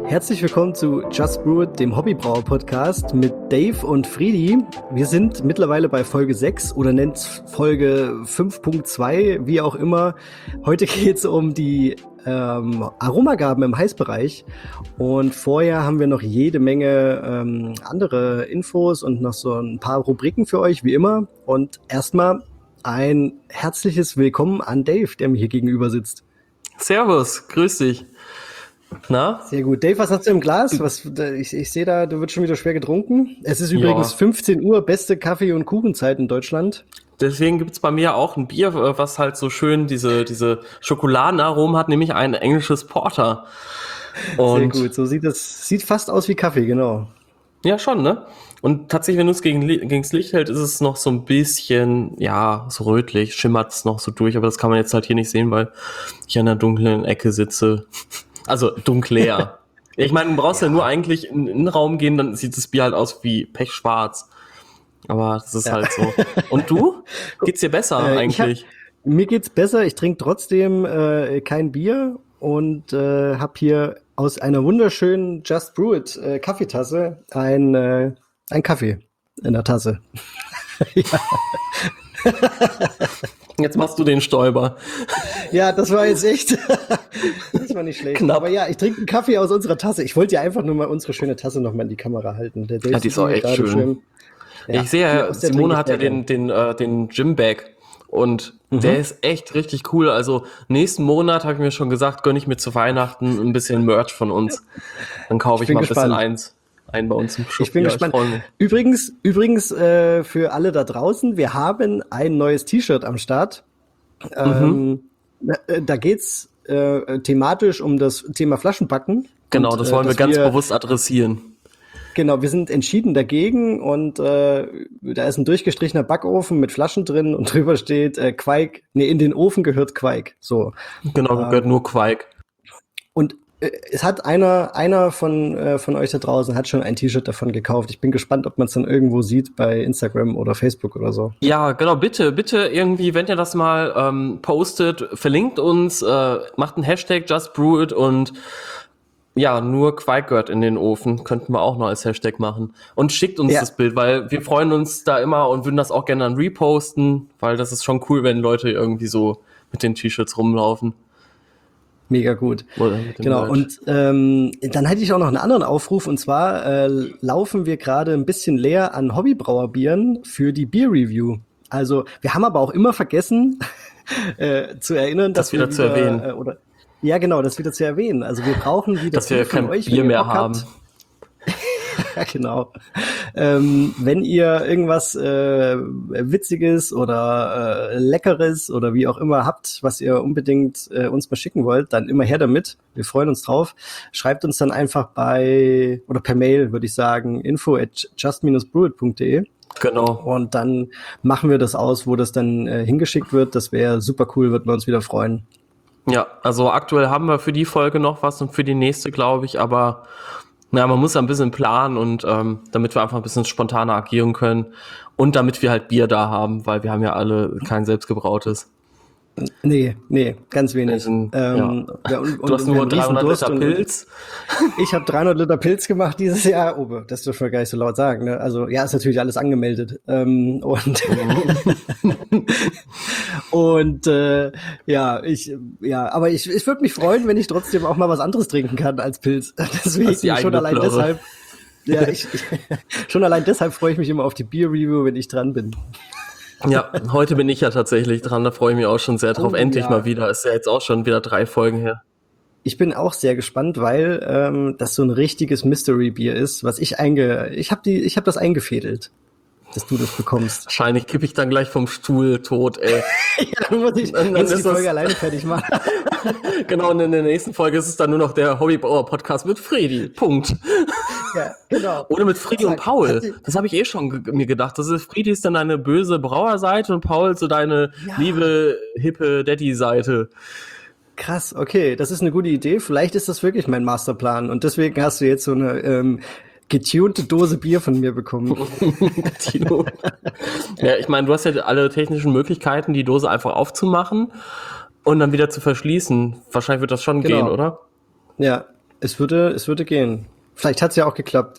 Herzlich willkommen zu Just Brew It, dem Hobbybrauer-Podcast mit Dave und Friedi. Wir sind mittlerweile bei Folge 6 oder nennt's Folge 5.2, wie auch immer. Heute geht's um die Aromagaben im Heißbereich. Und vorher haben wir noch jede Menge andere Infos und noch so ein paar Rubriken für euch, wie immer. Und erstmal ein herzliches Willkommen an Dave, der mir hier gegenüber sitzt. Servus, grüß dich. Na? Sehr gut. Dave, was hast du im Glas? Ich sehe da, du wird schon wieder schwer getrunken. Es ist übrigens 15 Uhr, beste Kaffee- und Kuchenzeit in Deutschland. Deswegen gibt's bei mir auch ein Bier, was halt so schön diese Schokoladenaromen hat, nämlich ein englisches Porter. Und sehr gut, so sieht fast aus wie Kaffee, genau. Ja, schon, ne? Und tatsächlich, wenn du es gegens Licht hält, ist es noch so ein bisschen, ja, so rötlich, schimmert es noch so durch, aber das kann man jetzt halt hier nicht sehen, weil ich an der dunklen Ecke sitze. Also dunkler. Ich meine, du brauchst ja nur eigentlich in den Innenraum gehen, dann sieht das Bier halt aus wie pechschwarz. Aber das ist halt so. Und du? Geht's dir besser eigentlich? Mir geht's besser. Ich trinke trotzdem kein Bier und habe hier aus einer wunderschönen Just Brew It Kaffeetasse ein Kaffee in der Tasse. Jetzt machst du den Stäuber. Ja, das war jetzt echt, das war nicht schlecht. Knapp. Aber ja, ich trinke einen Kaffee aus unserer Tasse. Ich wollte ja einfach nur mal unsere schöne Tasse noch mal in die Kamera halten. Ja, die ist auch echt schön. Ja, ich sehe ja, Simone hat ja den Gym-Bag und der ist echt richtig cool. Also nächsten Monat habe ich mir schon gesagt, gönne ich mir zu Weihnachten ein bisschen Merch von uns. Dann kaufe ich mal ein bisschen ein bei uns im Shop. Ich bin gespannt. Übrigens, für alle da draußen, wir haben ein neues T-Shirt am Start. Da geht's thematisch um das Thema Flaschenbacken. Genau, das wollen wir ganz bewusst adressieren. Genau, wir sind entschieden dagegen und da ist ein durchgestrichener Backofen mit Flaschen drin und drüber steht Quark. Nee, in den Ofen gehört Quark. So. Genau, gehört nur Quark. Und es hat einer von euch da draußen hat schon ein T-Shirt davon gekauft. Ich bin gespannt, ob man es dann irgendwo sieht bei Instagram oder Facebook oder so. Ja, genau, bitte irgendwie, wenn ihr das mal postet, verlinkt uns, macht einen Hashtag Just Brew It und ja, nur Quark gehört in den Ofen, könnten wir auch noch als Hashtag machen. Und schickt uns das Bild, weil wir freuen uns da immer und würden das auch gerne dann reposten, weil das ist schon cool, wenn Leute irgendwie so mit den T-Shirts rumlaufen. Mega gut. Genau. Und dann hätte ich auch noch einen anderen Aufruf, und zwar laufen wir gerade ein bisschen leer an Hobbybrauerbieren für die Beer-Review. Also wir haben aber auch immer vergessen zu erinnern, dass wir zu erwähnen. Ja, genau, das wieder zu erwähnen. Also wir brauchen wieder dass wir kein Bier mehr haben. Ja, genau. Wenn ihr irgendwas Witziges oder Leckeres oder wie auch immer habt, was ihr unbedingt uns mal schicken wollt, dann immer her damit. Wir freuen uns drauf. Schreibt uns dann einfach per Mail, würde ich sagen, info@just-brewit.de. Genau. Und dann machen wir das aus, wo das dann hingeschickt wird. Das wäre super cool, würden wir uns wieder freuen. Ja, also aktuell haben wir für die Folge noch was und für die nächste, glaube ich, aber man muss ein bisschen planen und damit wir einfach ein bisschen spontaner agieren können und damit wir halt Bier da haben, weil wir haben ja alle kein selbstgebrautes. Nee, ganz wenig. Du hast nur 300 Liter Pilz. Ich habe 300 Liter Pilz gemacht dieses Jahr. Oh, das dürfen wir gar nicht so laut sagen. Ne? Also ja, ist natürlich alles angemeldet. Und aber ich würde mich freuen, wenn ich trotzdem auch mal was anderes trinken kann als Pilz. Deswegen schon allein deshalb. Ja, schon allein deshalb freue ich mich immer auf die Bier-Review, wenn ich dran bin. Ja, heute bin ich ja tatsächlich dran, da freue ich mich auch schon sehr drauf. Endlich mal wieder, ist ja jetzt auch schon wieder 3 Folgen her. Ich bin auch sehr gespannt, weil das so ein richtiges Mystery-Bier ist, was ich habe das eingefädelt, dass du das bekommst. Wahrscheinlich kippe ich dann gleich vom Stuhl tot, ey. Ja, dann muss ich die Folge alleine fertig machen. Genau, und in der nächsten Folge ist es dann nur noch der Hobbybrauer-Podcast mit Fredi. Punkt. Ja, genau. Oder mit Fredi und Paul. Das habe ich schon mir gedacht. Fredi ist dann deine böse Brauerseite und Paul so deine liebe, hippe Daddy-Seite. Krass, okay, das ist eine gute Idee. Vielleicht ist das wirklich mein Masterplan. Und deswegen hast du jetzt so eine getunte Dose Bier von mir bekommen. Ja, ich meine, du hast ja alle technischen Möglichkeiten, die Dose einfach aufzumachen und dann wieder zu verschließen. Wahrscheinlich wird das schon gehen, oder? Ja, Es würde gehen. Vielleicht hat es ja auch geklappt.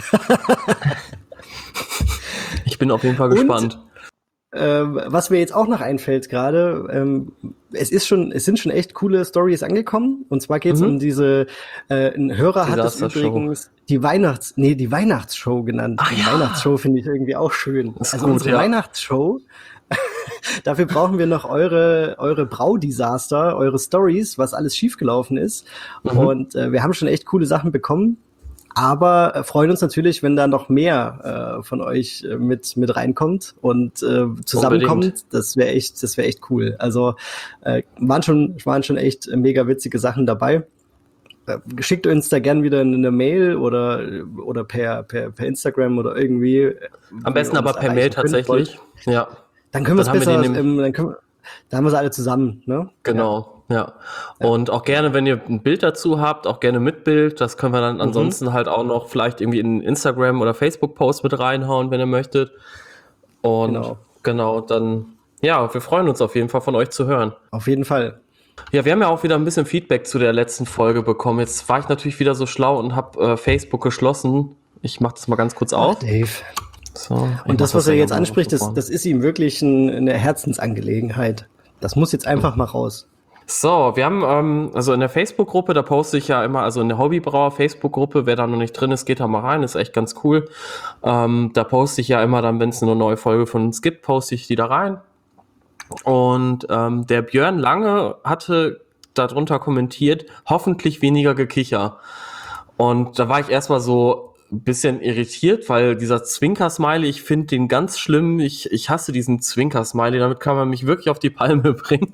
Ich bin auf jeden Fall gespannt. Was mir jetzt auch noch einfällt gerade, es sind schon echt coole Stories angekommen. Und zwar geht es um diese, ein Hörer hat es übrigens die Weihnachtsshow genannt. Die Weihnachtsshow finde ich irgendwie auch schön. Ist also gut, unsere Weihnachtsshow. Dafür brauchen wir noch eure Braudesaster, eure Stories, was alles schiefgelaufen ist. Und wir haben schon echt coole Sachen bekommen. Aber freuen uns natürlich, wenn da noch mehr von euch mit reinkommt und zusammenkommt. Unbedingt. Das wäre echt cool. Also waren schon echt mega witzige Sachen dabei. Schickt uns da gern wieder eine Mail oder per Instagram oder irgendwie. Am besten aber per Mail tatsächlich. Ja. Dann können wir es besser. Da haben wir sie alle zusammen, ne? Genau, ja. Und auch gerne, wenn ihr ein Bild dazu habt, auch gerne mit Bild. Das können wir dann ansonsten halt auch noch vielleicht irgendwie in Instagram oder Facebook-Post mit reinhauen, wenn ihr möchtet. Und genau, dann, ja, wir freuen uns auf jeden Fall von euch zu hören. Auf jeden Fall. Ja, wir haben ja auch wieder ein bisschen Feedback zu der letzten Folge bekommen. Jetzt war ich natürlich wieder so schlau und habe Facebook geschlossen. Ich mache das mal ganz kurz auf. Dave. So, und das, was er jetzt anspricht, das ist ihm wirklich eine Herzensangelegenheit. Das muss jetzt einfach mal raus. So, wir haben, also in der Facebook-Gruppe, da poste ich ja immer, also in der Hobbybrauer Facebook-Gruppe, wer da noch nicht drin ist, geht da mal rein, ist echt ganz cool. Da poste ich ja immer dann, wenn es eine neue Folge von uns gibt, poste ich die da rein. Und der Björn Lange hatte darunter kommentiert, hoffentlich weniger Gekicher. Und da war ich erstmal so ein bisschen irritiert, weil dieser Zwinker-Smiley, ich finde den ganz schlimm. Ich hasse diesen Zwinker-Smiley, damit kann man mich wirklich auf die Palme bringen.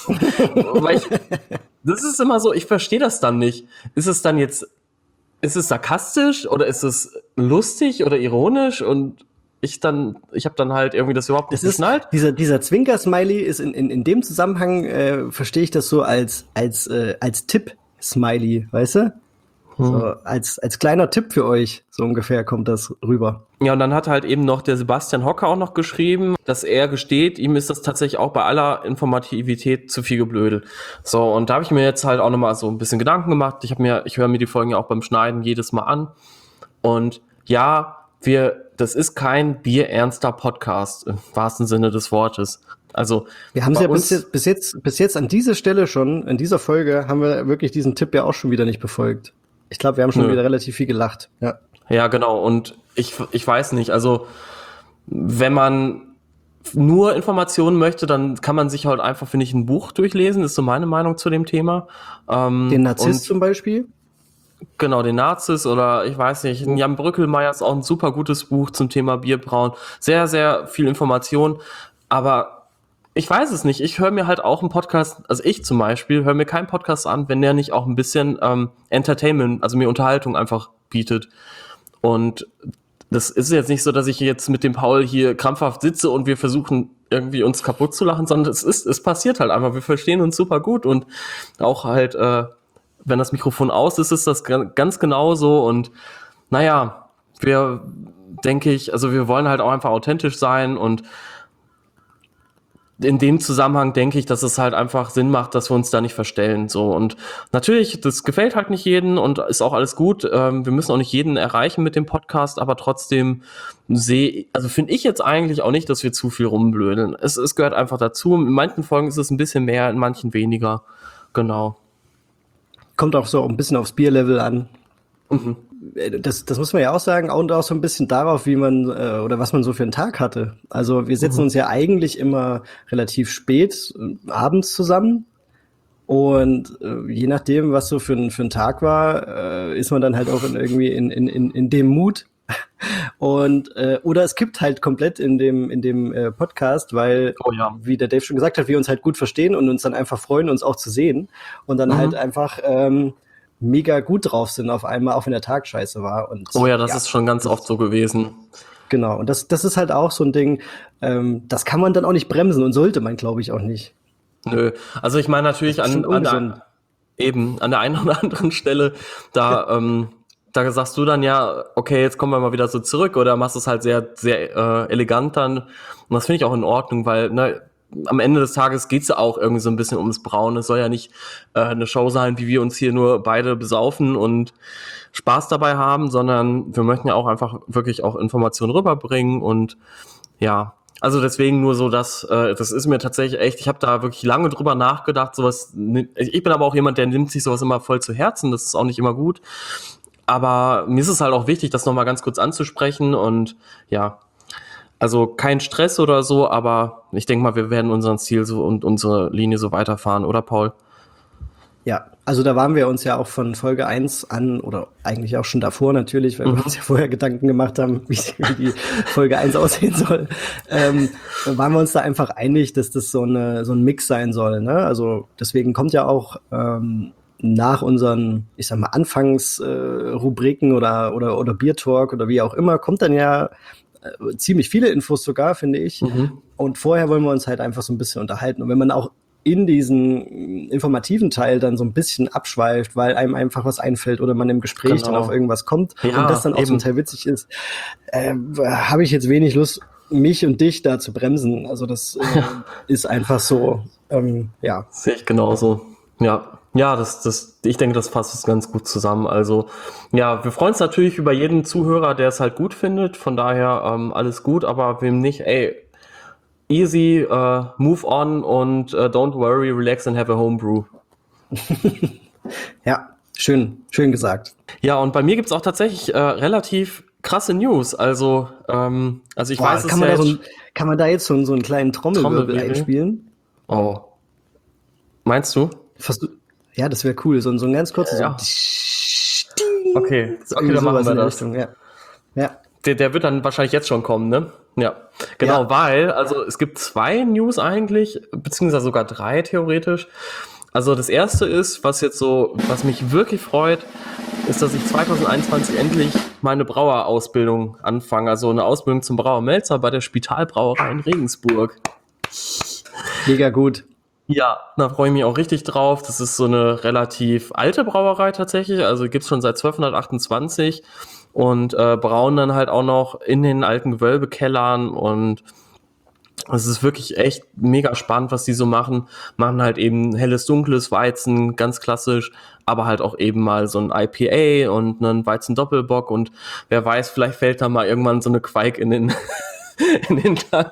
Das ist immer so, ich verstehe das dann nicht. Ist es sarkastisch oder ist es lustig oder ironisch? Und ich habe dann halt irgendwie das überhaupt nicht geschnallt. Dieser Zwinker-Smiley ist in dem Zusammenhang, verstehe ich das so als Tipp-Smiley, weißt du? So, als kleiner Tipp für euch, so ungefähr kommt das rüber. Ja, und dann hat halt eben noch der Sebastian Hocker auch noch geschrieben, dass er gesteht, ihm ist das tatsächlich auch bei aller Informativität zu viel geblödel. So, und da habe ich mir jetzt halt auch nochmal so ein bisschen Gedanken gemacht. Ich höre mir die Folgen ja auch beim Schneiden jedes Mal an. Und ja, das ist kein bierernster Podcast, im wahrsten Sinne des Wortes. Also wir haben es ja bis jetzt an dieser Stelle schon, in dieser Folge, haben wir wirklich diesen Tipp ja auch schon wieder nicht befolgt. Ich glaube, wir haben schon wieder relativ viel gelacht. Ja, genau. Und ich weiß nicht, also wenn man nur Informationen möchte, dann kann man sich halt einfach, finde ich, ein Buch durchlesen. Das ist so meine Meinung zu dem Thema. Den Narziss zum Beispiel? Genau, den Narziss oder ich weiß nicht, Jan Brückelmeier ist auch ein super gutes Buch zum Thema Bierbrauen. Sehr, sehr viel Information, aber ich weiß es nicht. Ich höre mir halt auch einen Podcast, also ich zum Beispiel, höre mir keinen Podcast an, wenn der nicht auch ein bisschen Entertainment, also mir Unterhaltung einfach bietet. Und das ist jetzt nicht so, dass ich jetzt mit dem Paul hier krampfhaft sitze und wir versuchen irgendwie uns kaputt zu lachen, sondern es passiert halt einfach. Wir verstehen uns super gut und auch halt, wenn das Mikrofon aus ist, ist das ganz genauso. Und naja, wir wollen halt auch einfach authentisch sein und in dem Zusammenhang denke ich, dass es halt einfach Sinn macht, dass wir uns da nicht verstellen. So, und natürlich, das gefällt halt nicht jedem und ist auch alles gut. Wir müssen auch nicht jeden erreichen mit dem Podcast, aber trotzdem finde ich jetzt eigentlich auch nicht, dass wir zu viel rumblödeln. Es gehört einfach dazu. In manchen Folgen ist es ein bisschen mehr, in manchen weniger. Genau. Kommt auch so ein bisschen aufs Bierlevel an. Das muss man ja auch sagen, und auch so ein bisschen darauf, wie man oder was man so für einen Tag hatte. Also wir setzen uns ja eigentlich immer relativ spät abends zusammen und je nachdem, was so für ein Tag war, ist man dann halt auch irgendwie in dem Mut. Und oder es kippt halt komplett in dem Podcast, weil, wie der Dave schon gesagt hat, wir uns halt gut verstehen und uns dann einfach freuen, uns auch zu sehen und dann halt einfach mega gut drauf sind auf einmal, auch wenn der Tag scheiße war. Und das ist schon ganz oft so gewesen. Genau, und das ist halt auch so ein Ding, das kann man dann auch nicht bremsen und sollte man, glaube ich, auch nicht. Nö, also ich meine natürlich an der einen oder anderen Stelle, da sagst du dann ja, okay, jetzt kommen wir mal wieder so zurück oder machst es halt sehr, sehr elegant dann. Und das finde ich auch in Ordnung, weil am Ende des Tages geht's ja auch irgendwie so ein bisschen ums Brauen. Es soll ja nicht eine Show sein, wie wir uns hier nur beide besaufen und Spaß dabei haben, sondern wir möchten ja auch einfach wirklich auch Informationen rüberbringen und ja, also deswegen nur so, dass das ist mir tatsächlich echt, ich habe da wirklich lange drüber nachgedacht, sowas, ich bin aber auch jemand, der nimmt sich sowas immer voll zu Herzen, das ist auch nicht immer gut, aber mir ist es halt auch wichtig, das nochmal ganz kurz anzusprechen und ja, also kein Stress oder so, aber ich denke mal, wir werden unseren Ziel so und unsere Linie so weiterfahren, oder Paul? Ja, also da waren wir uns ja auch von Folge 1 an, oder eigentlich auch schon davor natürlich, weil wir uns ja vorher Gedanken gemacht haben, wie die Folge 1 aussehen soll, waren wir uns da einfach einig, dass das so ein Mix sein soll. Ne? Also deswegen kommt ja auch nach unseren, ich sag mal, Anfangsrubriken oder Beer Talk oder wie auch immer, kommt dann ja ziemlich viele Infos sogar, finde ich. Und vorher wollen wir uns halt einfach so ein bisschen unterhalten. Und wenn man auch in diesen informativen Teil dann so ein bisschen abschweift, weil einem einfach was einfällt oder man im Gespräch dann auf irgendwas kommt und das dann auch zum Teil witzig ist, habe ich jetzt wenig Lust, mich und dich da zu bremsen. Also das ist einfach so, ja. Sehe ich genauso. Ja, ich denke, das fasst es ganz gut zusammen. Also, ja, wir freuen uns natürlich über jeden Zuhörer, der es halt gut findet. Von daher alles gut, aber wem nicht, ey, easy, move on und don't worry, relax and have a homebrew. Ja, schön gesagt. Ja, und bei mir gibt's auch tatsächlich relativ krasse News. Also ich weiß es ja kann man da jetzt so einen kleinen Trommelwirbel einspielen? Oh. Meinst du? Ja, das wäre cool. So ein ganz kurzes. Ja. Okay, dann machen wir das. Richtung, ja. Der wird dann wahrscheinlich jetzt schon kommen, ne? Ja, genau, ja. Weil, also es gibt 2 News eigentlich, beziehungsweise sogar 3 theoretisch. Also das erste ist, was mich wirklich freut, ist, dass ich 2021 endlich meine Brauerausbildung anfange. Also eine Ausbildung zum Brauermelzer bei der Spitalbrauerei in Regensburg. Mega gut. Ja, da freue ich mich auch richtig drauf. Das ist so eine relativ alte Brauerei tatsächlich, also gibt's schon seit 1228 und brauen dann halt auch noch in den alten Gewölbekellern und es ist wirklich echt mega spannend, was die so machen. Machen halt eben helles, dunkles Weizen, ganz klassisch, aber halt auch eben mal so ein IPA und einen Weizen-Doppelbock und wer weiß, vielleicht fällt da mal irgendwann so eine Quake in den Tank.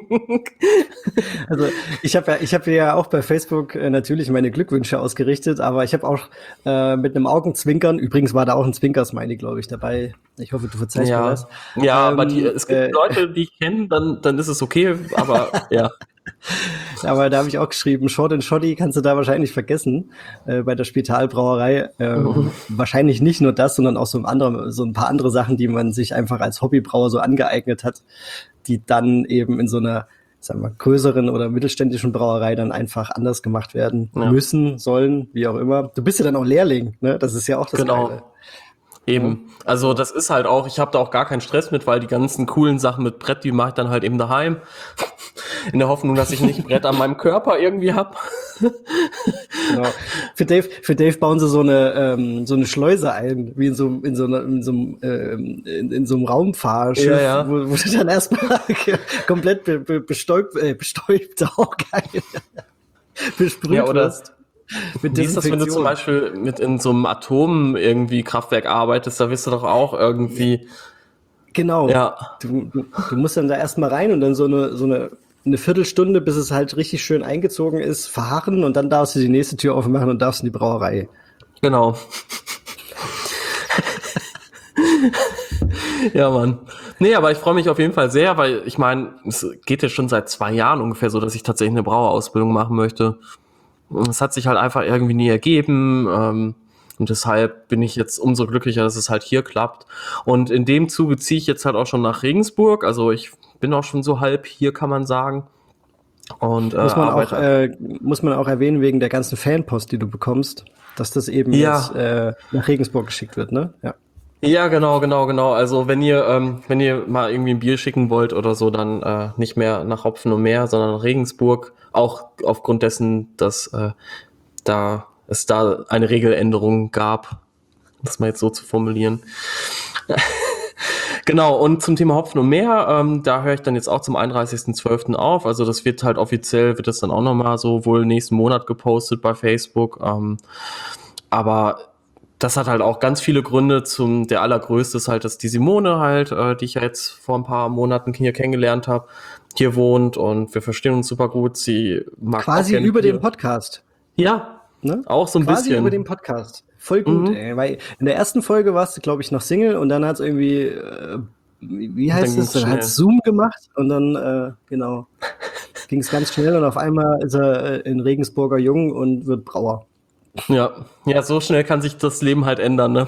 Also ich habe ja auch bei Facebook natürlich meine Glückwünsche ausgerichtet, aber ich habe auch mit einem Augenzwinkern, übrigens war da auch ein Zwinker-Smiley, glaube ich, dabei. Ich hoffe, du verzeihst mir das. Ja, aber es gibt Leute, die ich kenne, dann ist es okay, aber ja. Aber da habe ich auch geschrieben, Short and Shoddy kannst du da wahrscheinlich vergessen bei der Spitalbrauerei. Wahrscheinlich nicht nur das, sondern auch so ein paar andere Sachen, die man sich einfach als Hobbybrauer so angeeignet hat, die dann eben in so einer, sagen wir, größeren oder mittelständischen Brauerei dann einfach anders gemacht werden müssen, sollen, wie auch immer. Du bist ja dann auch Lehrling, ne? Das ist ja auch das Geile. Eben. Also das ist halt auch, ich habe da auch gar keinen Stress mit, weil die ganzen coolen Sachen mit Brett, die mache ich dann halt eben daheim. In der Hoffnung, dass ich nicht Brett an meinem Körper irgendwie hab. Genau. Für Dave bauen sie so eine Schleuse ein, wie in so einem Raumfahrschiff, wo du dann erstmal komplett bestäubt auch geil besprüht wirst. Wie ist das, wenn du zum Beispiel mit in so einem Atom irgendwie Kraftwerk arbeitest, da wirst du doch auch irgendwie. Genau. Ja. Du musst dann da erstmal rein und dann so eine Viertelstunde, bis es halt richtig schön eingezogen ist, verharren und dann darfst du die nächste Tür aufmachen und darfst in die Brauerei. Genau. Ja, Mann. Nee, aber ich freue mich auf jeden Fall sehr, weil ich meine, es geht ja schon seit 2 Jahren ungefähr so, dass ich tatsächlich eine Brauerausbildung machen möchte. Es hat sich halt einfach irgendwie nie ergeben und deshalb bin ich jetzt umso glücklicher, dass es halt hier klappt. Und in dem Zuge ziehe ich jetzt halt auch schon nach Regensburg, also ich bin auch schon so halb hier, kann man sagen. Und muss man auch erwähnen, wegen der ganzen Fanpost, die du bekommst, dass das eben jetzt nach Regensburg geschickt wird, ne? Ja. Ja, genau. Also wenn ihr mal irgendwie ein Bier schicken wollt oder so, dann nicht mehr nach Hopfen und Meer, sondern Regensburg. Auch aufgrund dessen, dass es da eine Regeländerung gab, das mal jetzt so zu formulieren. Genau, und zum Thema Hopfen und Meer, da höre ich dann jetzt auch zum 31.12. auf. Also das wird halt offiziell, wird das dann auch nochmal so wohl nächsten Monat gepostet bei Facebook. Aber das hat halt auch ganz viele Gründe. Der allergrößte ist halt, dass die Simone halt, die ich ja jetzt vor ein paar Monaten hier kennengelernt habe, hier wohnt und wir verstehen uns super gut. Sie mag Quasi auch gerne über Bier. den Podcast. Ja, Ne? auch so ein Quasi bisschen. über den Podcast. Voll gut, ey. Weil in der ersten Folge warst du, glaube ich, noch Single und dann hat es irgendwie, wie heißt es? Dann hat Zoom gemacht und dann, genau, ging es ganz schnell und auf einmal ist er in Regensburger jung und wird Brauer. Ja, so schnell kann sich das Leben halt ändern, ne?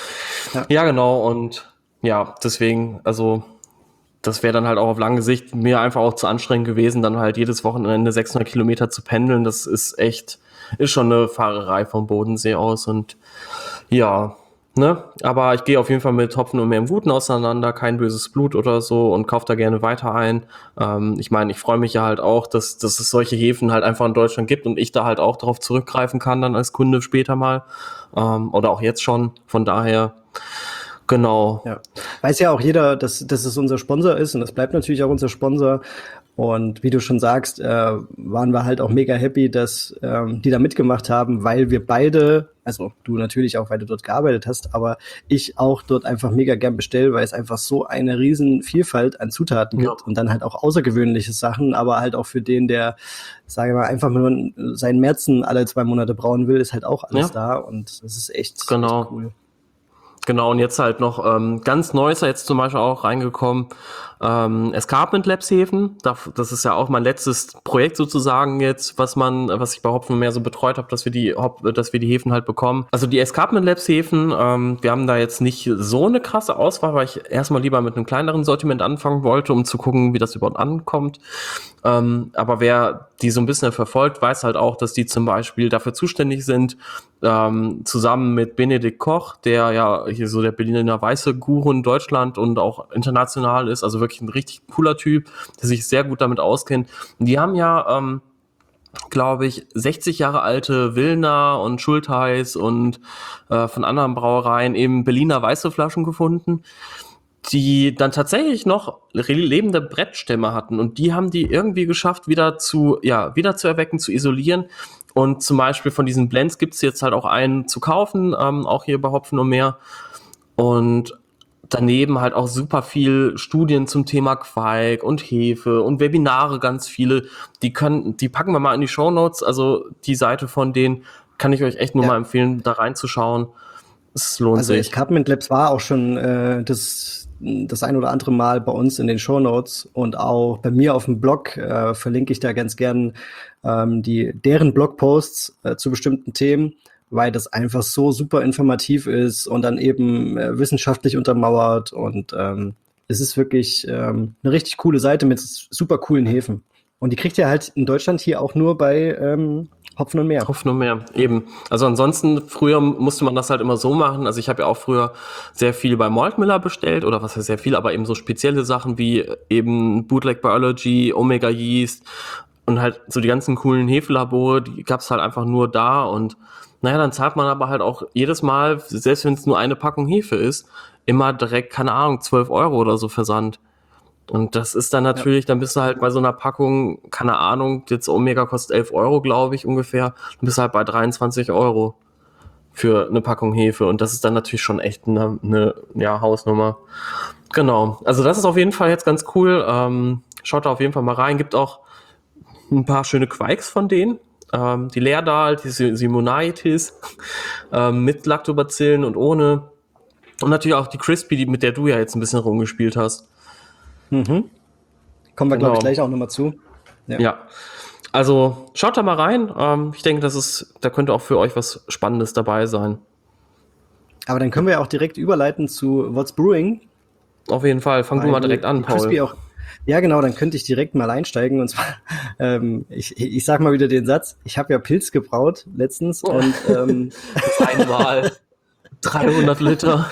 Ja, genau. Und ja, deswegen, also das wäre dann halt auch auf lange Sicht mir einfach auch zu anstrengend gewesen, dann halt jedes Wochenende 600 Kilometer zu pendeln. Das ist schon eine Fahrerei vom Bodensee aus und ja, ne? Aber ich gehe auf jeden Fall mit Hopfen und Meer im Guten auseinander, kein böses Blut oder so und kaufe da gerne weiter ein. Ich meine, ich freue mich ja halt auch, dass es solche Häfen halt einfach in Deutschland gibt und ich da halt auch darauf zurückgreifen kann dann als Kunde später mal oder auch jetzt schon. Von daher, genau. Ja. Weiß ja auch jeder, dass es unser Sponsor ist und das bleibt natürlich auch unser Sponsor. Und wie du schon sagst, waren wir halt auch mega happy, dass die da mitgemacht haben, weil wir beide, also du natürlich auch, weil du dort gearbeitet hast, aber ich auch dort einfach mega gern bestelle, weil es einfach so eine riesen Vielfalt an Zutaten gibt und dann halt auch außergewöhnliche Sachen, aber halt auch für den, der, sage ich mal, einfach nur seinen Märzen alle 2 Monate brauen will, ist halt auch alles da und das ist echt cool. Genau, und jetzt halt noch ganz Neues jetzt zum Beispiel auch reingekommen, Escarpment Labs Häfen. Das ist ja auch mein letztes Projekt sozusagen jetzt, was ich bei Hopfen und Meer so betreut habe, dass wir die Häfen halt bekommen. Also die Escarpment Labs Häfen, wir haben da jetzt nicht so eine krasse Auswahl, weil ich erstmal lieber mit einem kleineren Sortiment anfangen wollte, um zu gucken, wie das überhaupt ankommt. Aber wer die so ein bisschen verfolgt, weiß halt auch, dass die zum Beispiel dafür zuständig sind, zusammen mit Benedikt Koch, der ja hier so der Berliner weiße Guru in Deutschland und auch international ist, also wirklich ein richtig cooler Typ, der sich sehr gut damit auskennt. Und die haben ja, glaube ich, 60 Jahre alte Wilner und Schultheiß und von anderen Brauereien eben Berliner weiße Flaschen gefunden, die dann tatsächlich noch lebende Brettstämme hatten und die haben die irgendwie geschafft, wieder zu erwecken, zu isolieren. Und zum Beispiel von diesen Blends gibt es jetzt halt auch einen zu kaufen, auch hier bei Hopfen und Meer. Und daneben halt auch super viel Studien zum Thema Quark und Hefe und Webinare, ganz viele. Die packen wir mal in die Shownotes. Also die Seite von denen kann ich euch echt nur mal empfehlen, da reinzuschauen. Es lohnt sich. Escarpment Labs war auch schon das ein oder andere Mal bei uns in den Shownotes und auch bei mir auf dem Blog verlinke ich da ganz gern deren Blogposts zu bestimmten Themen, weil das einfach so super informativ ist und dann eben wissenschaftlich untermauert und es ist wirklich eine richtig coole Seite mit super coolen Häfen. Und die kriegt ihr halt in Deutschland hier auch nur bei Hopfen und Meer. Hopfen und Meer, eben. Also ansonsten, früher musste man das halt immer so machen. Also ich habe ja auch früher sehr viel bei Maltmiller bestellt, oder was heißt sehr viel, aber eben so spezielle Sachen wie eben Bootleg Biology, Omega Yeast und halt so die ganzen coolen Hefelabore, die gab's halt einfach nur da und naja, dann zahlt man aber halt auch jedes Mal, selbst wenn es nur eine Packung Hefe ist, immer direkt, keine Ahnung, 12 Euro oder so Versand. Und das ist dann natürlich, dann bist du halt bei so einer Packung, keine Ahnung, jetzt Omega kostet 11 Euro, glaube ich, ungefähr. Dann bist du halt bei 23 Euro für eine Packung Hefe. Und das ist dann natürlich schon echt eine Hausnummer. Genau. Also das ist auf jeden Fall jetzt ganz cool. Schaut da auf jeden Fall mal rein. Gibt auch ein paar schöne Quikes von denen. Die Leerdal, die Simonaitis, mit Lactobacillen und ohne. Und natürlich auch die Crispy, mit der du ja jetzt ein bisschen rumgespielt hast. Mhm. Kommen wir, glaube ich, gleich auch nochmal zu. Ja. Also schaut da mal rein. Ich denke, da könnte auch für euch was Spannendes dabei sein. Aber dann können wir ja auch direkt überleiten zu What's Brewing. Auf jeden Fall. Fang du mal direkt an, Paul. Auch, ja, genau, dann könnte ich direkt mal einsteigen. Und zwar, ich sag mal wieder den Satz, ich habe ja Pilz gebraut letztens. Und das einmal 300 Liter.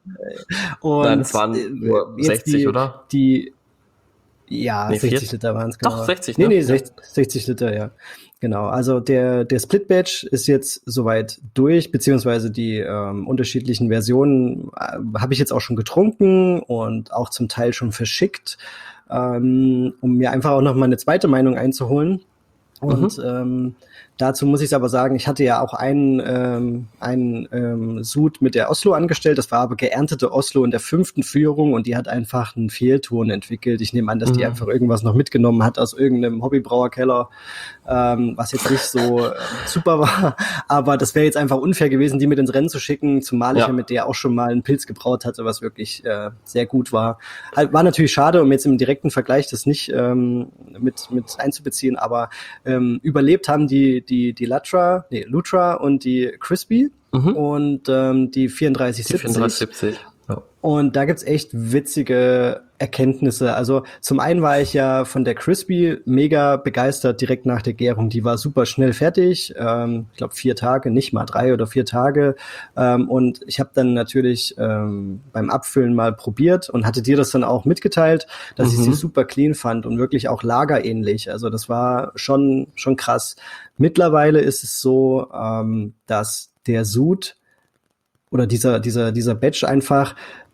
Und nein, es waren nur 60, oder? 60 Liter waren es, genau. Doch, 60, ne? Nee, 60 Liter, ja. Genau, also der Split Batch ist jetzt soweit durch, beziehungsweise die unterschiedlichen Versionen habe ich jetzt auch schon getrunken und auch zum Teil schon verschickt, um mir einfach auch noch mal eine zweite Meinung einzuholen. Und dazu muss ich aber sagen, ich hatte ja auch einen Sud mit der Oslo angestellt, das war aber geerntete Oslo in der 5. Führung und die hat einfach einen Fehlton entwickelt. Ich nehme an, dass die einfach irgendwas noch mitgenommen hat aus irgendeinem Hobbybrauerkeller, was jetzt nicht so super war, aber das wäre jetzt einfach unfair gewesen, die mit ins Rennen zu schicken, zumal ich ja mit der auch schon mal einen Pilz gebraut hatte, was wirklich sehr gut war. War natürlich schade, um jetzt im direkten Vergleich das nicht mit einzubeziehen, aber überlebt haben die Lutra und die Crispy und die 3470. Die 3470. Ja. Und da gibt's echt witzige Erkenntnisse. Also zum einen war ich ja von der Crispy mega begeistert direkt nach der Gärung. Die war super schnell fertig. Ich glaube 4 Tage, nicht mal 3 oder 4 Tage. Und ich habe dann natürlich beim Abfüllen mal probiert und hatte dir das dann auch mitgeteilt, dass ich sie super clean fand und wirklich auch lagerähnlich. Also das war schon krass. Mittlerweile ist es so, dass der Sud oder dieser Batch einfach,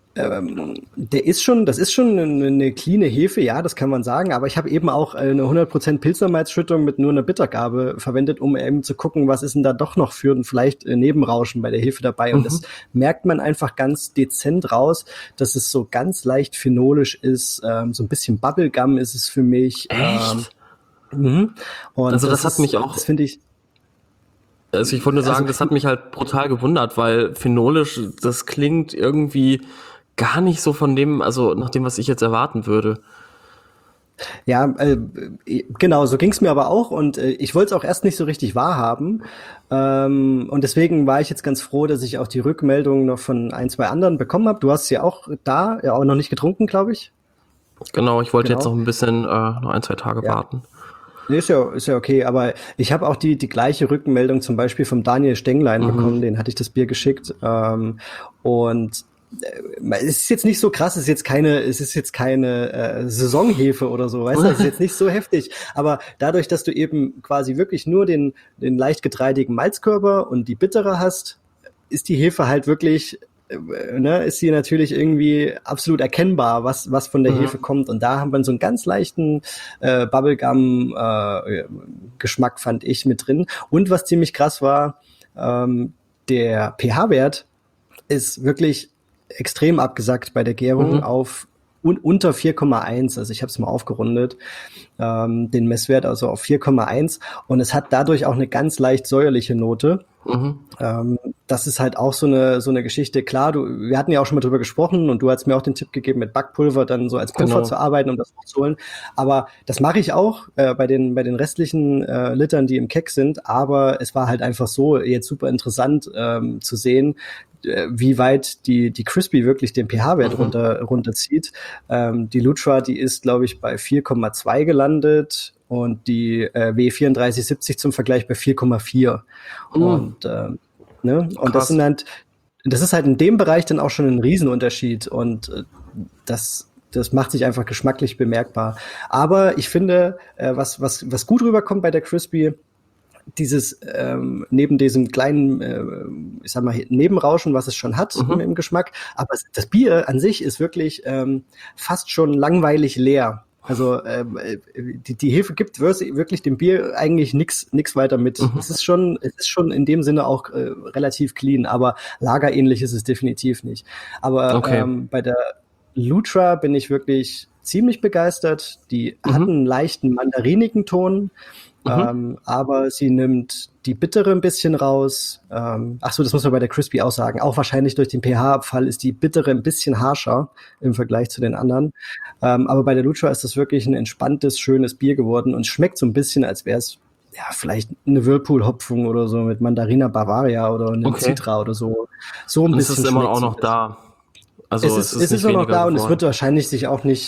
das ist schon eine cleane Hefe, ja, das kann man sagen, aber ich habe eben auch eine 100% Pilzermalzschüttung mit nur einer Bittergabe verwendet, um eben zu gucken, was ist denn da doch noch für ein vielleicht Nebenrauschen bei der Hefe dabei und das merkt man einfach ganz dezent raus, dass es so ganz leicht phenolisch ist, so ein bisschen Bubblegum ist es für mich. Echt? Und also das hat mich auch, das finde ich. Also ich wollte nur sagen, das hat mich halt brutal gewundert, weil phenolisch, das klingt irgendwie gar nicht so von dem, also nach dem, was ich jetzt erwarten würde. Ja, genau, so ging's mir aber auch und ich wollte es auch erst nicht so richtig wahrhaben und deswegen war ich jetzt ganz froh, dass ich auch die Rückmeldung noch von 1, 2 anderen bekommen habe. Du hast ja auch auch noch nicht getrunken, glaube ich. Genau, ich wollte jetzt noch ein bisschen, noch 1, 2 Tage warten. Nee, ist ja okay, aber ich habe auch die gleiche Rückmeldung zum Beispiel vom Daniel Stenglein bekommen, den hatte ich das Bier geschickt und es ist jetzt nicht so krass, es ist jetzt keine Saisonhefe oder so, weißt du, es ist jetzt nicht so heftig, aber dadurch, dass du eben quasi wirklich nur den leicht getreidigen Malzkörper und die Bittere hast, ist die Hefe halt wirklich ist sie natürlich irgendwie absolut erkennbar, was von der Hefe kommt. Und da haben wir so einen ganz leichten Bubblegum-Geschmack, fand ich, mit drin. Und was ziemlich krass war, der pH-Wert ist wirklich extrem abgesackt bei der Gärung auf unter 4,1. Also ich habe es mal aufgerundet, den Messwert also auf 4,1. Und es hat dadurch auch eine ganz leicht säuerliche Note. Das ist halt auch so eine Geschichte. Klar, wir hatten ja auch schon mal drüber gesprochen und du hast mir auch den Tipp gegeben, mit Backpulver dann so als Puffer zu arbeiten, um das aufzuholen. Aber das mache ich auch bei den restlichen Litern, die im Keck sind. Aber es war halt einfach so jetzt super interessant zu sehen, wie weit die Crispy wirklich den pH-Wert runterzieht. Die Lutra, die ist, glaube ich, bei 4,2 gelandet. Und die W3470 zum Vergleich bei 4,4. Und das sind halt, das ist halt in dem Bereich dann auch schon ein Riesenunterschied und das macht sich einfach geschmacklich bemerkbar. Aber ich finde, was gut rüberkommt bei der Crispy, dieses neben diesem kleinen, ich sag mal, Nebenrauschen, was es schon hat im Geschmack, aber das Bier an sich ist wirklich fast schon langweilig leer. Also die Hefe gibt wirklich dem Bier eigentlich nix weiter mit. Es ist schon in dem Sinne auch relativ clean, aber lagerähnlich ist es definitiv nicht. Aber bei der Lutra bin ich wirklich ziemlich begeistert. Die hat einen leichten mandarinigen Ton, aber sie nimmt die Bittere ein bisschen raus. Das muss man bei der Crispy auch sagen. Auch wahrscheinlich durch den pH-Abfall ist die Bittere ein bisschen harscher im Vergleich zu den anderen. Aber bei der Lutra ist das wirklich ein entspanntes, schönes Bier geworden und schmeckt so ein bisschen, als wäre es vielleicht eine Whirlpool-Hopfung oder so mit Mandarina Bavaria oder eine Citra oder so. So ein und bisschen. Ist es immer auch noch da? Also es ist auch noch da und es wird wahrscheinlich sich auch nicht,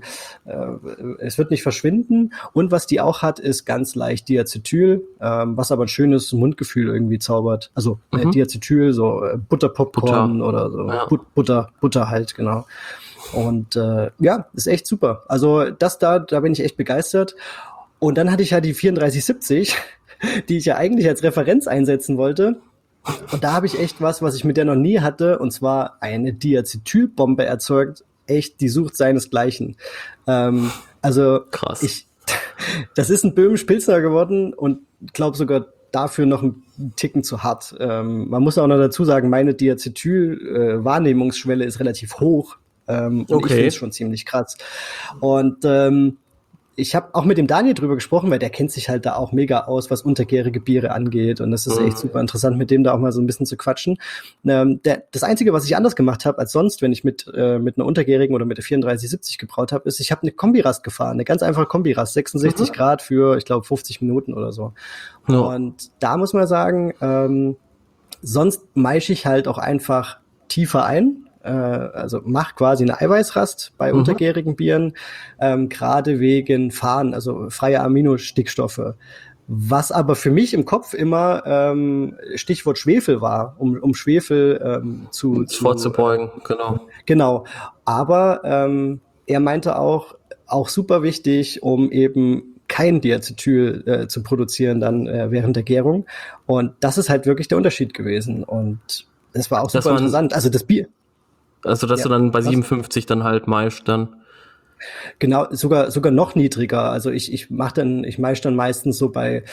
es wird nicht verschwinden. Und was die auch hat, ist ganz leicht Diacetyl, was aber ein schönes Mundgefühl irgendwie zaubert. Also Diacetyl, so Butterpopcorn oder so. Ja. Butter halt, genau. Und ist echt super. Also da bin ich echt begeistert. Und dann hatte ich ja die 3470 die ich ja eigentlich als Referenz einsetzen wollte. Und da habe ich echt was ich mit der noch nie hatte, und zwar eine Diacetylbombe erzeugt. Echt, die sucht seinesgleichen. Also Krass. das ist ein Böhmisch-Pilsner geworden und glaube sogar dafür noch einen Ticken zu hart. Man muss auch noch dazu sagen, meine Diacetyl-Wahrnehmungsschwelle ist relativ hoch. Und ich finde es schon ziemlich krass. Und ich habe auch mit dem Daniel drüber gesprochen, weil der kennt sich halt da auch mega aus, was untergärige Biere angeht. Und das ist echt super interessant, mit dem da auch mal so ein bisschen zu quatschen. Das Einzige, was ich anders gemacht habe als sonst, wenn ich mit einer untergärigen oder mit der 3470 gebraut habe, ist, ich habe eine Kombirast gefahren, eine ganz einfache Kombirast, 66 Grad für, ich glaube, 50 Minuten oder so. Ja. Und da muss man sagen, sonst maische ich halt auch einfach tiefer ein. Also mach quasi eine Eiweißrast bei untergärigen Bieren, gerade wegen Farn, also freie Aminostickstoffe. Was aber für mich im Kopf immer Stichwort Schwefel war, um Schwefel vorzubeugen, genau. Genau, aber er meinte auch super wichtig, um eben kein Diacetyl zu produzieren dann während der Gärung. Und das ist halt wirklich der Unterschied gewesen. Und das war auch super interessant. Also das Bier. Also, dass du dann bei 57 dann halt maischst dann. Genau, sogar noch niedriger. Also ich maische dann meistens so bei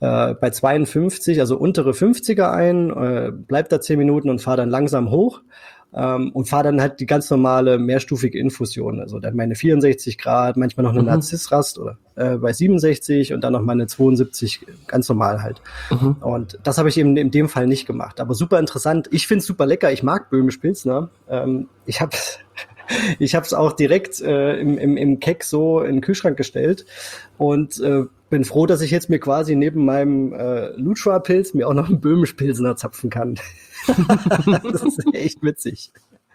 52, also untere 50er ein, bleib da 10 Minuten und fahre dann langsam hoch. Und fahre dann halt die ganz normale mehrstufige Infusion. Also dann meine 64 Grad, manchmal noch eine Narzissrast oder bei 67 und dann noch meine 72, ganz normal halt. Und das habe ich eben in dem Fall nicht gemacht. Aber super interessant. Ich finde es super lecker. Ich mag Böhmisch-Pilsner. Ich habe es auch direkt im Keck so in den Kühlschrank gestellt und bin froh, dass ich jetzt mir quasi neben meinem Lutra-Pilz mir auch noch einen Böhmisch-Pilsner zapfen kann. Das ist echt witzig.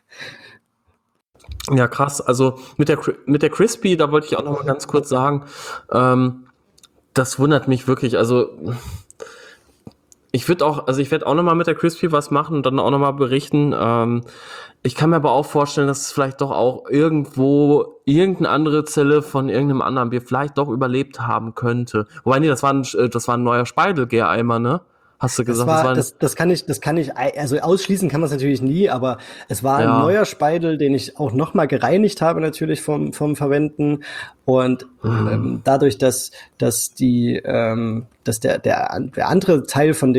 Ja, krass. Also mit der Crispy, da wollte ich auch noch mal ganz kurz sagen, das wundert mich wirklich. Also ich werde auch noch mal mit der Crispy was machen und dann auch noch mal berichten. Ich kann mir aber auch vorstellen, dass es vielleicht doch auch irgendwo irgendeine andere Zelle von irgendeinem anderen Bier vielleicht doch überlebt haben könnte. Wobei, nee, das war ein neuer Speidel-Gäreimer, ne? Hast du gesagt? Das kann ich, also ausschließen kann man es natürlich nie, aber es war ein neuer Speidel, den ich auch noch mal gereinigt habe natürlich vom Verwenden, und dadurch, dass der andere Teil von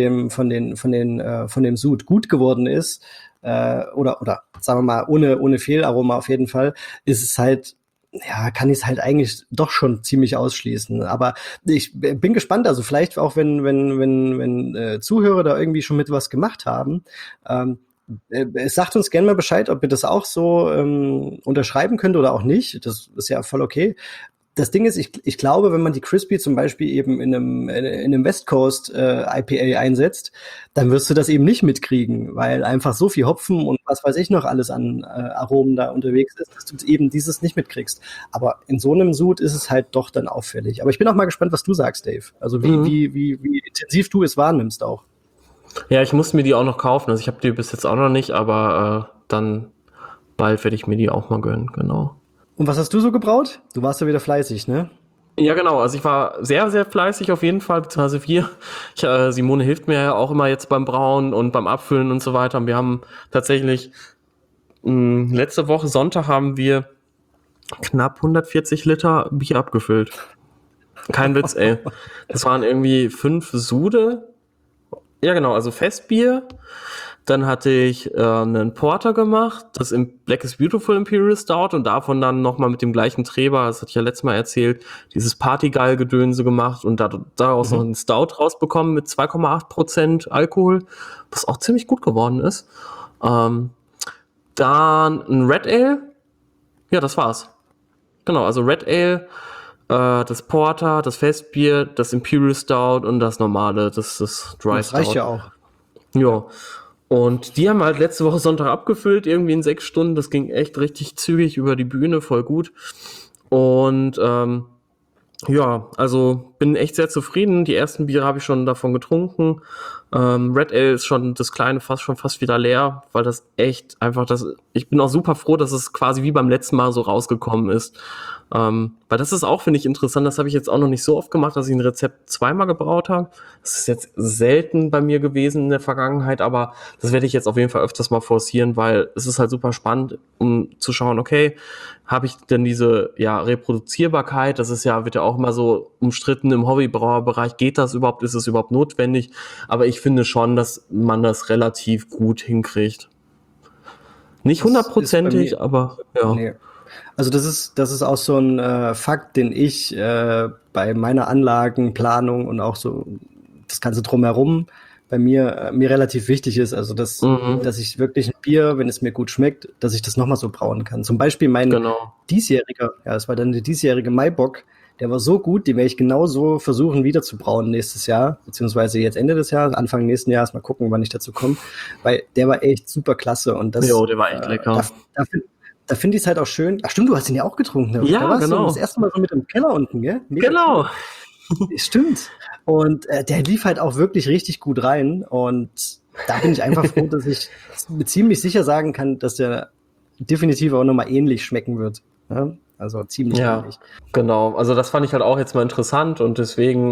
dem Sud gut geworden ist, oder sagen wir mal ohne Fehlaroma auf jeden Fall, ist es halt, ja, kann ich es halt eigentlich doch schon ziemlich ausschließen. Aber ich bin gespannt, also vielleicht auch, wenn Zuhörer da irgendwie schon mit was gemacht haben, sagt uns gerne mal Bescheid, ob ihr das auch so unterschreiben könnt oder auch nicht. Das ist ja voll okay. Das Ding ist, ich glaube, wenn man die Crispy zum Beispiel eben in einem West Coast IPA einsetzt, dann wirst du das eben nicht mitkriegen, weil einfach so viel Hopfen und was weiß ich noch alles an Aromen da unterwegs ist, dass du eben dieses nicht mitkriegst. Aber in so einem Sud ist es halt doch dann auffällig. Aber ich bin auch mal gespannt, was du sagst, Dave. Also wie intensiv du es wahrnimmst auch. Ja, ich muss mir die auch noch kaufen. Also ich habe die bis jetzt auch noch nicht, aber dann bald werde ich mir die auch mal gönnen, genau. Und was hast du so gebraut? Du warst ja wieder fleißig, ne? Ja, genau. Also ich war sehr, sehr fleißig auf jeden Fall, beziehungsweise wir. Simone hilft mir ja auch immer jetzt beim Brauen und beim Abfüllen und so weiter. Und wir haben tatsächlich letzte Woche Sonntag haben wir knapp 140 Liter Bier abgefüllt. Kein Witz, ey. Das waren irgendwie 5 Sude. Ja, genau, also Festbier. Dann hatte ich einen Porter gemacht, das Black is Beautiful Imperial Stout, und davon dann nochmal mit dem gleichen Treber, das hatte ich ja letztes Mal erzählt, dieses Partygeil-Gedönse gemacht und daraus noch einen Stout rausbekommen mit 2,8% Alkohol, was auch ziemlich gut geworden ist. Dann ein Red Ale. Ja, das war's. Genau, also Red Ale, das Porter, das Festbier, das Imperial Stout und das normale, das Dry Stout. Das reicht ja auch. Ja. Und die haben halt letzte Woche Sonntag abgefüllt, irgendwie in 6 Stunden. Das ging echt richtig zügig über die Bühne, voll gut. Und ja, also bin echt sehr zufrieden. Die ersten Biere habe ich schon davon getrunken. Red Ale ist schon das kleine Fass schon fast wieder leer, weil das echt einfach ich bin auch super froh, dass es quasi wie beim letzten Mal so rausgekommen ist. Weil das ist auch, finde ich, interessant. Das habe ich jetzt auch noch nicht so oft gemacht, dass ich ein Rezept zweimal gebraut habe. Das ist jetzt selten bei mir gewesen in der Vergangenheit, aber das werde ich jetzt auf jeden Fall öfters mal forcieren, weil es ist halt super spannend, um zu schauen, okay, habe ich denn diese Reproduzierbarkeit? Das wird ja auch immer so umstritten im Hobbybrauerbereich. Geht das überhaupt? Ist es überhaupt notwendig? Aber ich finde schon, dass man das relativ gut hinkriegt. Nicht hundertprozentig, aber ja. Nee. Also das ist auch so ein Fakt, den ich bei meiner Anlagenplanung und auch so das Ganze drumherum bei mir relativ wichtig ist. Also dass ich wirklich ein Bier, wenn es mir gut schmeckt, dass ich das nochmal so brauen kann. Zum Beispiel es war dann der diesjährige Maibock, der war so gut, den werde ich genauso versuchen wieder zu brauen nächstes Jahr, beziehungsweise jetzt Ende des Jahres, Anfang nächsten Jahres, mal gucken, wann ich dazu komme, weil der war echt super klasse und das. Jo, der war echt lecker. Da finde ich es halt auch schön. Ach stimmt, du hast ihn ja auch getrunken. Ne? Ja, da warst genau. Du das erste Mal so mit im Keller unten, gell? Mega genau. Cool. Stimmt. Und der lief halt auch wirklich richtig gut rein. Und da bin ich einfach froh, dass ich ziemlich sicher sagen kann, dass der definitiv auch nochmal ähnlich schmecken wird. Ja? Also ziemlich ähnlich. Genau. Also das fand ich halt auch jetzt mal interessant und deswegen,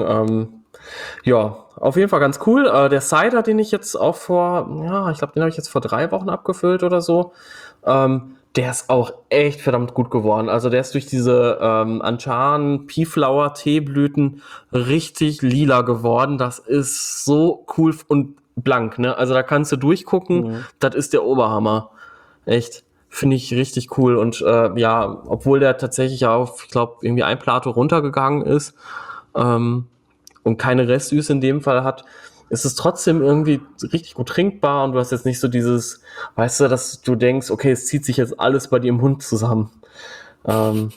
auf jeden Fall ganz cool. Der Cider, den ich jetzt auch ich glaube, den habe ich jetzt vor 3 Wochen abgefüllt oder so. Der ist auch echt verdammt gut geworden. Also der ist durch diese Anchan Peaflower Teeblüten richtig lila geworden. Das ist so cool und blank, ne? Also da kannst du durchgucken. Das ist der Oberhammer. Echt. Finde ich richtig cool. Und obwohl der tatsächlich auf, ich glaube, irgendwie ein Plato runtergegangen ist und keine Restsüße in dem Fall hat, ist es trotzdem irgendwie richtig gut trinkbar und du hast jetzt nicht so dieses, weißt du, dass du denkst, okay, es zieht sich jetzt alles bei dir im Mund zusammen. Aber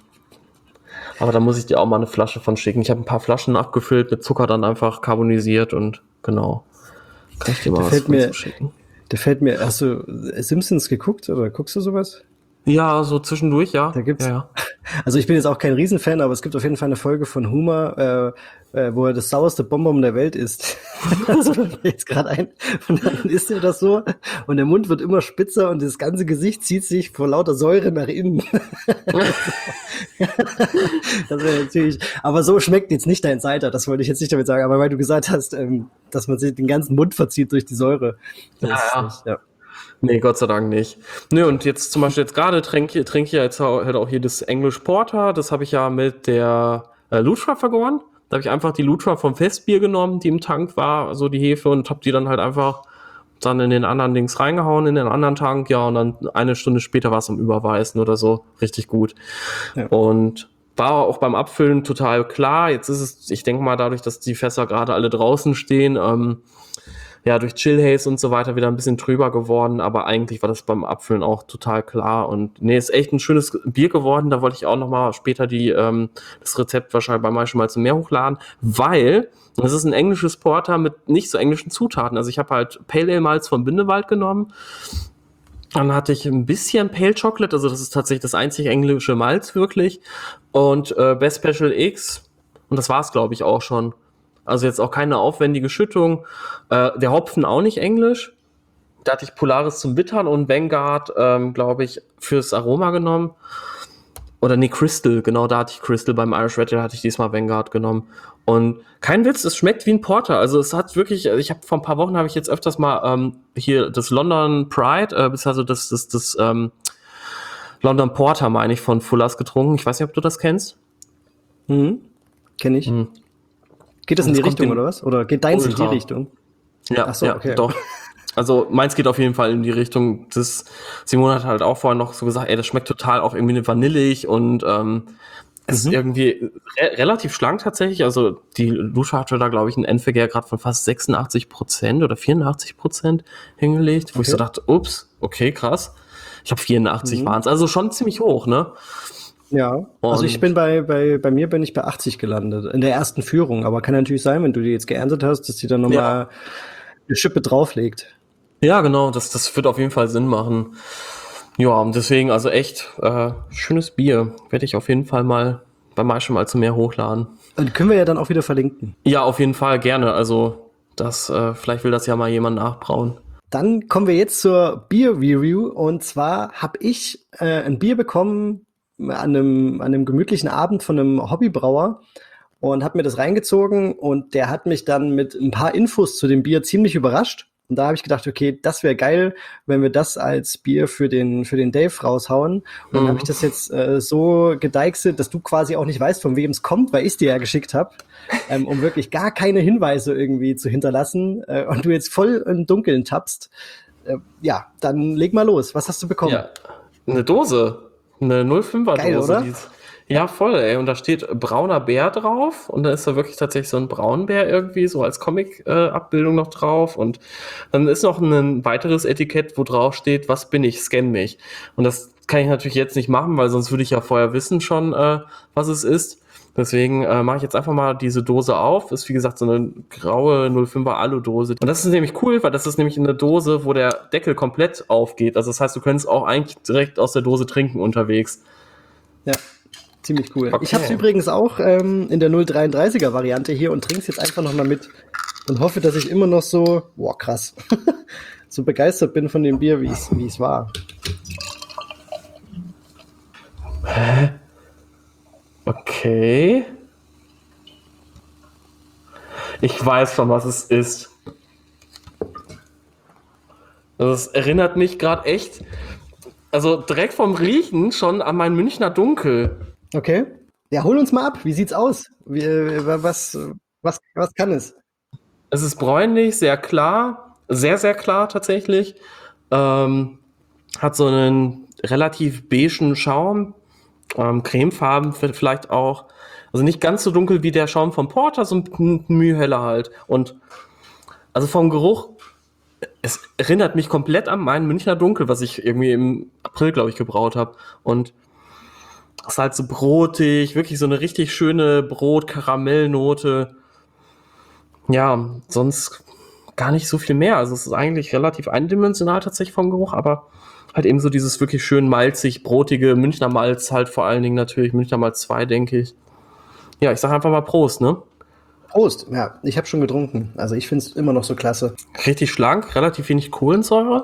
da muss ich dir auch mal eine Flasche von schicken. Ich habe ein paar Flaschen abgefüllt, mit Zucker dann einfach carbonisiert und genau. Kann ich dir mal was von schicken. Hast du Simpsons geguckt oder guckst du sowas? Ja, so zwischendurch, ja. Da gibt's. Ja. Also ich bin jetzt auch kein Riesenfan, aber es gibt auf jeden Fall eine Folge von Homer, wo er das sauerste Bonbon der Welt isst. Das fällt mir jetzt gerade ein. Und dann isst er das so und der Mund wird immer spitzer und das ganze Gesicht zieht sich vor lauter Säure nach innen. Das wäre natürlich. Aber so schmeckt jetzt nicht dein Cider. Das wollte ich jetzt nicht damit sagen. Aber weil du gesagt hast, dass man sich den ganzen Mund verzieht durch die Säure. Ja. Nee, Gott sei Dank nicht. Nee, und jetzt zum Beispiel gerade trinke ich ja jetzt halt auch hier das English Porter. Das habe ich ja mit der Lutra vergoren. Da habe ich einfach die Lutra vom Festbier genommen, die im Tank war, also die Hefe, und habe die dann halt einfach dann in den anderen Dings reingehauen, in den anderen Tank, und dann eine Stunde später war es am Überweißen oder so. Richtig gut. Ja. Und war auch beim Abfüllen total klar. Jetzt ist es, ich denke mal, dadurch, dass die Fässer gerade alle draußen stehen, durch Chill Haze und so weiter wieder ein bisschen trüber geworden, aber eigentlich war das beim Abfüllen auch total klar und ist echt ein schönes Bier geworden. Da wollte ich auch nochmal später das Rezept wahrscheinlich bei Maischem mal zum Meer hochladen, weil das ist ein englisches Porter mit nicht so englischen Zutaten. Also ich habe halt Pale Ale Malz von Bindewald genommen. Dann hatte ich ein bisschen Pale Chocolate, also das ist tatsächlich das einzig englische Malz wirklich, und Best Special X, und das war es, glaube ich, auch schon. Also jetzt auch keine aufwendige Schüttung. Der Hopfen auch nicht englisch. Da hatte ich Polaris zum Bittern und Vanguard, glaube ich, fürs Aroma genommen. Oder nee, Crystal, genau, da hatte ich Crystal. Beim Irish Red Ale hatte ich diesmal Vanguard genommen. Und kein Witz, es schmeckt wie ein Porter. Also es hat wirklich, ich habe vor ein paar Wochen, habe ich jetzt öfters mal hier das London Pride, also das London Porter, meine ich, von Fullers getrunken. Ich weiß nicht, ob du das kennst. Kenn ich. Geht das in die Richtung, oder was? Oder geht deins in die Richtung? Ja, ach so, ja, okay. Doch. Also meins geht auf jeden Fall in die Richtung. Simone hat halt auch vorher noch so gesagt, das schmeckt total auch irgendwie vanillig und es ist irgendwie relativ schlank tatsächlich. Also die Lutra hatte da, glaube ich, einen Endverkehr gerade von fast 86% oder 84% hingelegt, wo ich so dachte, ups, okay, krass. Ich glaube 84 waren es, also schon ziemlich hoch, ne? Ja, also ich bin bei mir bin ich bei 80 gelandet, in der ersten Führung, aber kann natürlich sein, wenn du die jetzt geerntet hast, dass die dann nochmal eine Schippe drauflegt. Ja, genau, das wird auf jeden Fall Sinn machen. Ja, und deswegen, also echt schönes Bier, werde ich auf jeden Fall mal beim Maische mal zu mehr hochladen. Und können wir ja dann auch wieder verlinken. Ja, auf jeden Fall, gerne. Also, vielleicht will das ja mal jemand nachbrauen. Dann kommen wir jetzt zur Bier-Review. Und zwar habe ich ein Bier bekommen an einem gemütlichen Abend von einem Hobbybrauer und habe mir das reingezogen. Und der hat mich dann mit ein paar Infos zu dem Bier ziemlich überrascht. Und da habe ich gedacht, okay, das wäre geil, wenn wir das als Bier für den Dave raushauen. Und dann habe ich das jetzt so gedeichselt, dass du quasi auch nicht weißt, von wem es kommt, weil ich es dir ja geschickt habe, um wirklich gar keine Hinweise irgendwie zu hinterlassen und du jetzt voll im Dunkeln tappst. Ja, dann leg mal los. Was hast du bekommen? Ja, eine Dose. Eine 05er Geil, Dose. oder? Ja, voll, ey. Und da steht brauner Bär drauf. Und da ist da wirklich tatsächlich so ein Braunbär irgendwie, so als Comic-Abbildung noch drauf. Und dann ist noch ein weiteres Etikett, wo drauf steht, was bin ich, scan mich. Und das kann ich natürlich jetzt nicht machen, weil sonst würde ich ja vorher wissen schon, was es ist. Deswegen mache ich jetzt einfach mal diese Dose auf. Ist wie gesagt so eine graue 05er Alu-Dose. Und das ist nämlich cool, weil das ist nämlich eine Dose, wo der Deckel komplett aufgeht. Also das heißt, du könntest auch eigentlich direkt aus der Dose trinken unterwegs. Ja, ziemlich cool. Okay. Ich habe es übrigens auch in der 033er Variante hier und trinke es jetzt einfach nochmal mit und hoffe, dass ich immer noch so, boah, krass, so begeistert bin von dem Bier, wie es war. Okay. Ich weiß schon, was es ist. Das erinnert mich gerade echt, also direkt vom Riechen schon an mein Münchner Dunkel. Okay. Ja, hol uns mal ab. Wie sieht's aus? Was kann es? Es ist bräunlich, sehr klar, sehr, sehr klar tatsächlich. Hat so einen relativ beigen Schaum, cremefarben vielleicht auch. Also nicht ganz so dunkel wie der Schaum vom Porter, so ein Mühe heller halt. Und also vom Geruch, es erinnert mich komplett an meinen Münchner Dunkel, was ich irgendwie im April, glaube ich, gebraut habe. Und es ist halt so brotig, wirklich so eine richtig schöne Brot-Karamellnote. Ja, sonst gar nicht so viel mehr. Also es ist eigentlich relativ eindimensional tatsächlich vom Geruch, aber halt eben so dieses wirklich schön malzig, brotige Münchner Malz, halt vor allen Dingen natürlich Münchner Malz 2, denke ich. Ja, ich sag einfach mal Prost, ne? Prost. Ja, ich habe schon getrunken. Also ich finde es immer noch so klasse. Richtig schlank, relativ wenig Kohlensäure.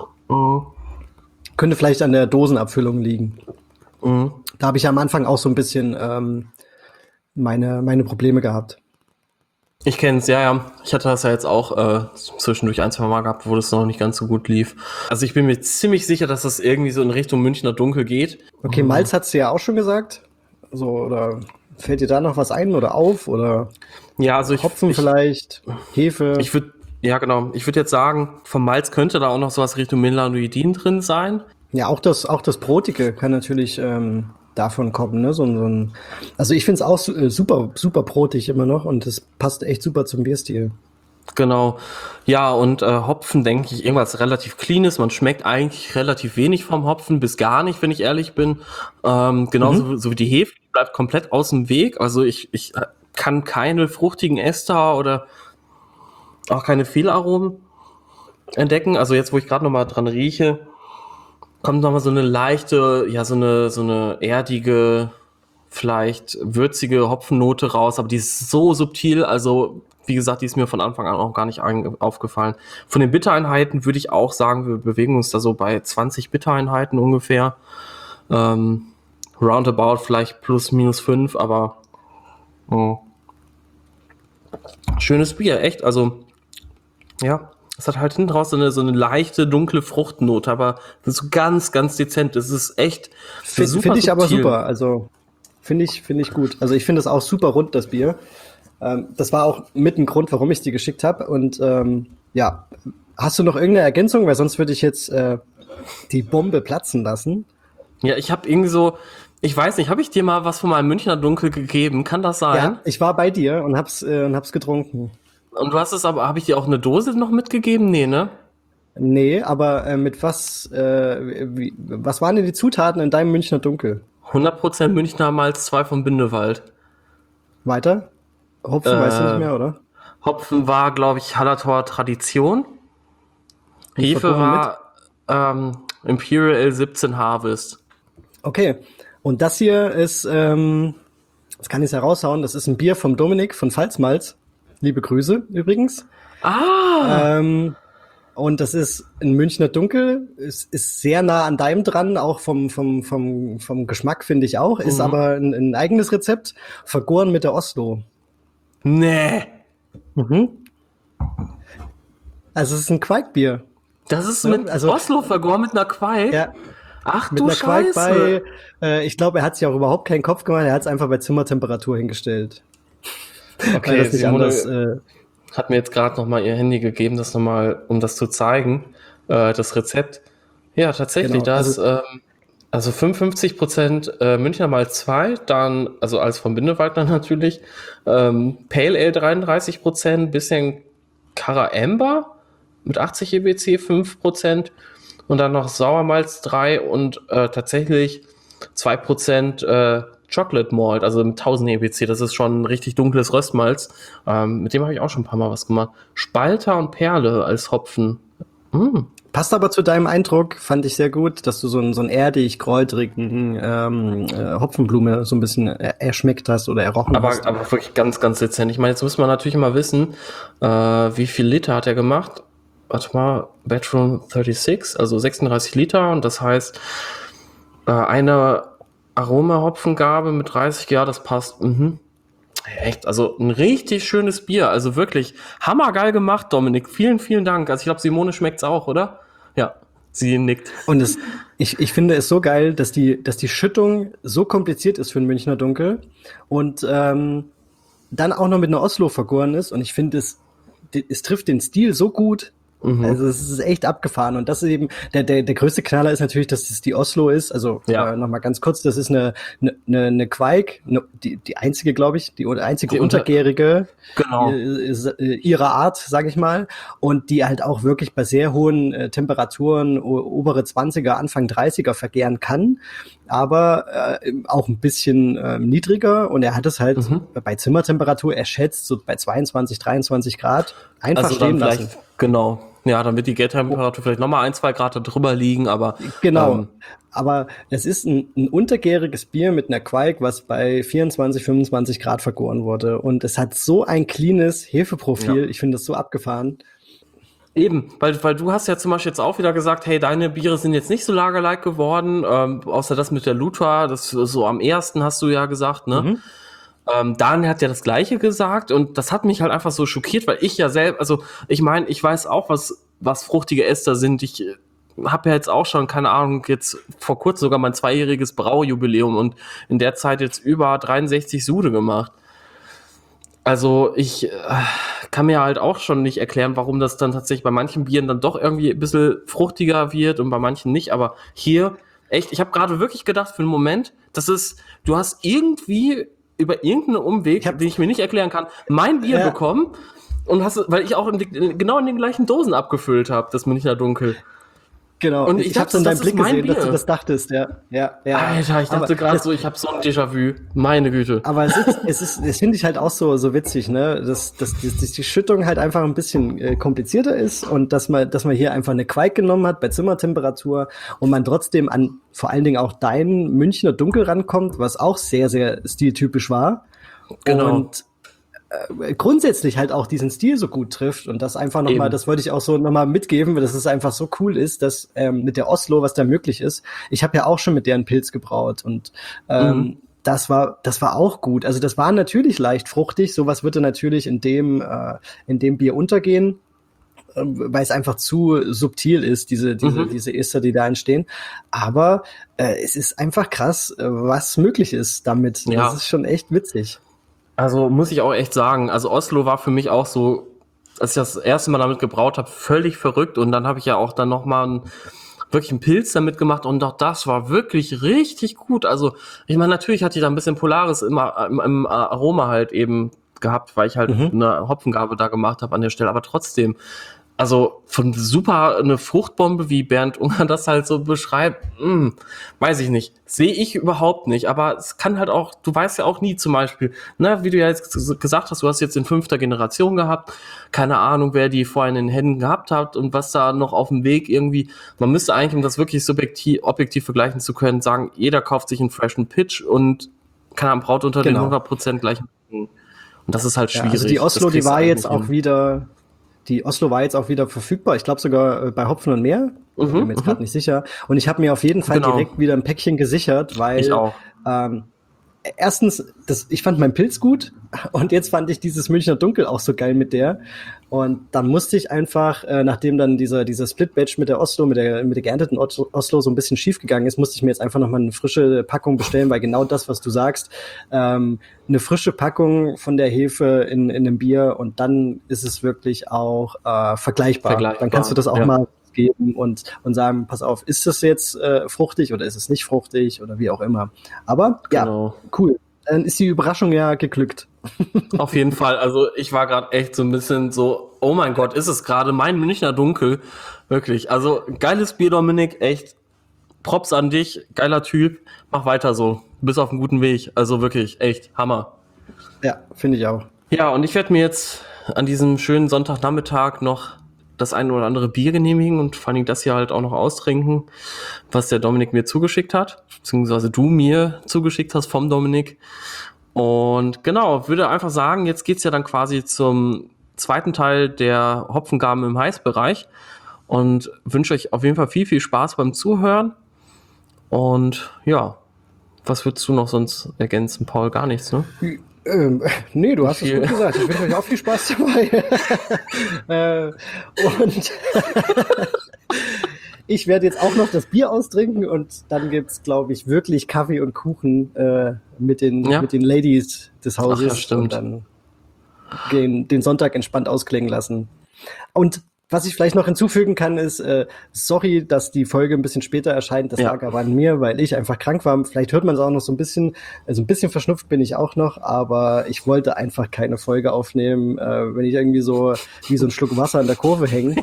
Könnte vielleicht an der Dosenabfüllung liegen. Mhm. Da habe ich am Anfang auch so ein bisschen meine Probleme gehabt. Ich kenn's, ja. Ich hatte das ja jetzt auch zwischendurch ein, zwei Mal gehabt, wo das noch nicht ganz so gut lief. Also ich bin mir ziemlich sicher, dass das irgendwie so in Richtung Münchner Dunkel geht. Okay, Malz hat's dir ja auch schon gesagt. So, oder fällt dir da noch was ein oder auf? Oder Ja, also Hopfen vielleicht, Hefe? Ich würde jetzt sagen, vom Malz könnte da auch noch sowas Richtung Melanoidin drin sein. Ja, auch das Brotige kann natürlich davon kommen, ne? Also ich finde es auch super, super brotig immer noch und es passt echt super zum Bierstil. Genau. Ja, und Hopfen, denke ich, irgendwas relativ Cleanes. Man schmeckt eigentlich relativ wenig vom Hopfen, bis gar nicht, wenn ich ehrlich bin. Genauso so wie die Hefe, die bleibt komplett aus dem Weg. Also ich kann keine fruchtigen Ester oder auch keine Fehlaromen entdecken. Also jetzt, wo ich gerade noch mal dran rieche, kommt noch mal so eine leichte, ja, so eine erdige, vielleicht würzige Hopfennote raus, aber die ist so subtil, also wie gesagt, die ist mir von Anfang an auch gar nicht aufgefallen. Von den Bittereinheiten würde ich auch sagen, wir bewegen uns da so bei 20 Bittereinheiten ungefähr. Roundabout vielleicht plus minus 5, aber schönes Bier, echt, also ja. Es hat halt hinten raus so eine leichte, dunkle Fruchtnote, aber so ganz, ganz dezent. Es ist echt Finde ich aber super. Also finde ich gut. Also ich finde es auch super rund, das Bier. Das war auch mit ein Grund, warum ich es dir geschickt habe. Und ja, hast du noch irgendeine Ergänzung? Weil sonst würde ich jetzt die Bombe platzen lassen. Ja, ich habe irgendwie so, ich weiß nicht, habe ich dir mal was von meinem Münchner Dunkel gegeben? Kann das sein? Ja, ich war bei dir und hab's getrunken. Und du hast es aber, habe ich dir auch eine Dose noch mitgegeben? Nee, ne? Nee, aber mit was waren denn die Zutaten in deinem Münchner Dunkel? 100% Münchner Malz 2 vom Bindewald. Weiter? Hopfen weißt du nicht mehr, oder? Hopfen war, glaube ich, Hallertauer Tradition. Hefe war Imperial 17 Harvest. Okay. Und das hier ist Jetzt kann ich es heraushauen. Das ist ein Bier vom Dominik von Pfalzmalz. Liebe Grüße übrigens. Und das ist ein Münchner Dunkel. Es ist sehr nah an deinem dran, auch vom Geschmack finde ich auch. Ist aber ein eigenes Rezept. Vergoren mit der Oslo. Nee. Also es ist ein Quaikbier. Das ist mit Oslo vergoren, mit einer Quaik? Ja. Ach Mit du einer Quaik Scheiße. ich glaube, er hat sich auch überhaupt keinen Kopf gemacht. Er hat es einfach bei Zimmertemperatur hingestellt. Okay, das nicht Simone anders, hat mir jetzt gerade nochmal ihr Handy gegeben, das nochmal, um das zu zeigen, das Rezept. Ja, tatsächlich, Genau, das, also 55% Münchner Malz 2, dann, also als vom Bindewaldner natürlich, Pale Ale 33%, bisschen Cara Amber mit 80 EBC 5% und dann noch Sauermalz 3 und tatsächlich 2% Chocolate Malt, also mit 1000 EBC, das ist schon ein richtig dunkles Röstmalz. Mit dem habe ich auch schon ein paar Mal was gemacht. Spalter und Perle als Hopfen. passt aber zu deinem Eindruck, fand ich sehr gut, dass du so einen erdig kräutrigen Hopfenblume so ein bisschen erschmeckt hast oder errochen hast. Aber wirklich ganz, ganz dezent. Ich meine, jetzt muss man natürlich mal wissen, wie viel Liter hat er gemacht? Warte mal, Bedroom 36, also 36 Liter und das heißt, eine Aroma-Hopfengabe mit 30, ja, das passt. Echt, also ein richtig schönes Bier, also wirklich hammergeil gemacht, Dominik. Vielen, vielen Dank. Also ich glaube, Simone schmeckt's auch, oder? Ja, sie nickt. Und ich finde es so geil, dass die Schüttung so kompliziert ist für ein Münchner Dunkel und dann auch noch mit einer Oslo vergoren ist. Und ich finde, es trifft den Stil so gut. Also es ist echt abgefahren und das ist eben der größte Knaller ist natürlich, dass es die Oslo ist. Also noch mal ganz kurz, das ist eine Quaik, die einzige, glaube ich, die einzige untergärige ihrer Art, sage ich mal, und die halt auch wirklich bei sehr hohen Temperaturen obere 20er, Anfang 30er vergären kann, aber auch ein bisschen niedriger und er hat es halt bei Zimmertemperatur erschätzt so bei 22, 23 Grad einfach also stehen lassen. Genau. Ja, dann wird die Gärtemperatur vielleicht nochmal 1-2 Grad drüber liegen, aber... Genau, aber es ist ein untergäriges Bier mit einer Quaik, was bei 24, 25 Grad vergoren wurde. Und es hat so ein cleanes Hefeprofil, ich finde das so abgefahren. Eben, weil du hast ja zum Beispiel jetzt auch wieder gesagt, hey, deine Biere sind jetzt nicht so lagerlike geworden, außer das mit der Lutra, das so am ersten hast du ja gesagt, ne? Dan hat ja das Gleiche gesagt und das hat mich halt einfach so schockiert, weil ich ja selbst, also ich meine, ich weiß auch, was fruchtige Ester sind. Ich habe ja jetzt auch schon, keine Ahnung, jetzt vor kurzem sogar mein 2-jähriges Braujubiläum und in der Zeit jetzt über 63 Sude gemacht. Also ich kann mir halt auch schon nicht erklären, warum das dann tatsächlich bei manchen Bieren dann doch irgendwie ein bisschen fruchtiger wird und bei manchen nicht, aber hier, echt, ich habe gerade wirklich gedacht für einen Moment, du hast irgendwie über irgendeinen Umweg, den ich mir nicht erklären kann, mein Bier bekommen und weil ich auch genau in den gleichen Dosen abgefüllt habe, das Münchner Dunkel. Genau, und ich hab's in deinem Blick gesehen, dass du das dachtest, ja. Alter, ich dachte gerade so, ich habe so ein Déjà-vu, meine Güte. Aber es finde ich halt auch so witzig, ne, dass die Schüttung halt einfach ein bisschen komplizierter ist und dass man hier einfach eine Quaik genommen hat bei Zimmertemperatur und man trotzdem an vor allen Dingen auch dein Münchner Dunkel rankommt, was auch sehr, sehr stiltypisch war. Genau. Und grundsätzlich halt auch diesen Stil so gut trifft und das einfach nochmal, das wollte ich auch so nochmal mitgeben, dass es einfach so cool ist, dass mit der Oslo, was da möglich ist. Ich habe ja auch schon mit deren Pilz gebraut und das war auch gut. Also das war natürlich leicht fruchtig, sowas würde natürlich in dem Bier untergehen, weil es einfach zu subtil ist, diese Ester, die da entstehen. Aber es ist einfach krass, was möglich ist damit. Ja. Das ist schon echt witzig. Also muss ich auch echt sagen, also Oslo war für mich auch so, als ich das erste Mal damit gebraut habe, völlig verrückt und dann habe ich ja auch dann nochmal wirklich einen Pilz damit gemacht und auch das war wirklich richtig gut. Also ich meine, natürlich hatte ich da ein bisschen Polaris im Aroma halt eben gehabt, weil ich halt eine Hopfengabe da gemacht habe an der Stelle, aber trotzdem, also von super eine Fruchtbombe, wie Bernd Unger das halt so beschreibt, weiß ich nicht. Sehe ich überhaupt nicht. Aber es kann halt auch, du weißt ja auch nie zum Beispiel, ne, wie du ja jetzt gesagt hast, du hast jetzt in 5. Generation gehabt, keine Ahnung, wer die vorher in den Händen gehabt hat und was da noch auf dem Weg irgendwie, man müsste eigentlich, um das wirklich objektiv vergleichen zu können, sagen, jeder kauft sich einen freshen Pitch und keine Ahnung, braut unter den Genau. 100% gleichen. Und das ist halt Ja, schwierig. also die Oslo, Das die kriegst du war eigentlich jetzt nicht auch hin. wieder, die Oslo war jetzt auch wieder verfügbar. Ich glaube sogar bei Hopfen und Meer. Bin mir jetzt gerade nicht sicher. Und ich habe mir auf jeden Fall Genau. direkt wieder ein Päckchen gesichert, weil Ich auch. erstens, ich fand meinen Pilz gut und jetzt fand ich dieses Münchner Dunkel auch so geil mit der. Und dann musste ich einfach, nachdem dann dieser Split-Batch mit der Oslo, mit der geernteten Oslo so ein bisschen schief gegangen ist, musste ich mir jetzt einfach nochmal eine frische Packung bestellen, weil genau das, was du sagst, eine frische Packung von der Hefe in einem Bier und dann ist es wirklich auch vergleichbar. Dann kannst du das auch mal geben und sagen, pass auf, ist das jetzt fruchtig oder ist es nicht fruchtig oder wie auch immer. Aber ja, cool. Dann ist die Überraschung ja geglückt. Auf jeden Fall. Also ich war gerade echt so ein bisschen so, oh mein Gott, ist es gerade mein Münchner Dunkel? Wirklich. Also geiles Bier, Dominik. Echt Props an dich. Geiler Typ. Mach weiter so. Du bist auf einem guten Weg. Also wirklich, echt Hammer. Ja, finde ich auch. Ja, und ich werde mir jetzt an diesem schönen Sonntagnachmittag noch das eine oder andere Bier genehmigen und vor allem das hier halt auch noch austrinken, was der Dominik mir zugeschickt hat, beziehungsweise du mir zugeschickt hast vom Dominik. Und genau, würde einfach sagen, jetzt geht's ja dann quasi zum zweiten Teil der Hopfengaben im Heißbereich und wünsche euch auf jeden Fall viel, viel Spaß beim Zuhören. Und ja, was würdest du noch sonst ergänzen, Paul? Gar nichts, ne? Nee, du hast es gut gesagt. Ich wünsche euch auch viel Spaß dabei. Und ich werde jetzt auch noch das Bier austrinken und dann gibt's, glaube ich, wirklich Kaffee und Kuchen mit den Ladies des Hauses. Ach, ja, stimmt. Und dann den Sonntag entspannt ausklingen lassen. Und was ich vielleicht noch hinzufügen kann, ist, sorry, dass die Folge ein bisschen später erscheint. Das lag aber an mir, weil ich einfach krank war. Vielleicht hört man es auch noch so ein bisschen. Also ein bisschen verschnupft bin ich auch noch, aber ich wollte einfach keine Folge aufnehmen, wenn ich irgendwie so wie so ein Schluck Wasser in der Kurve hänge.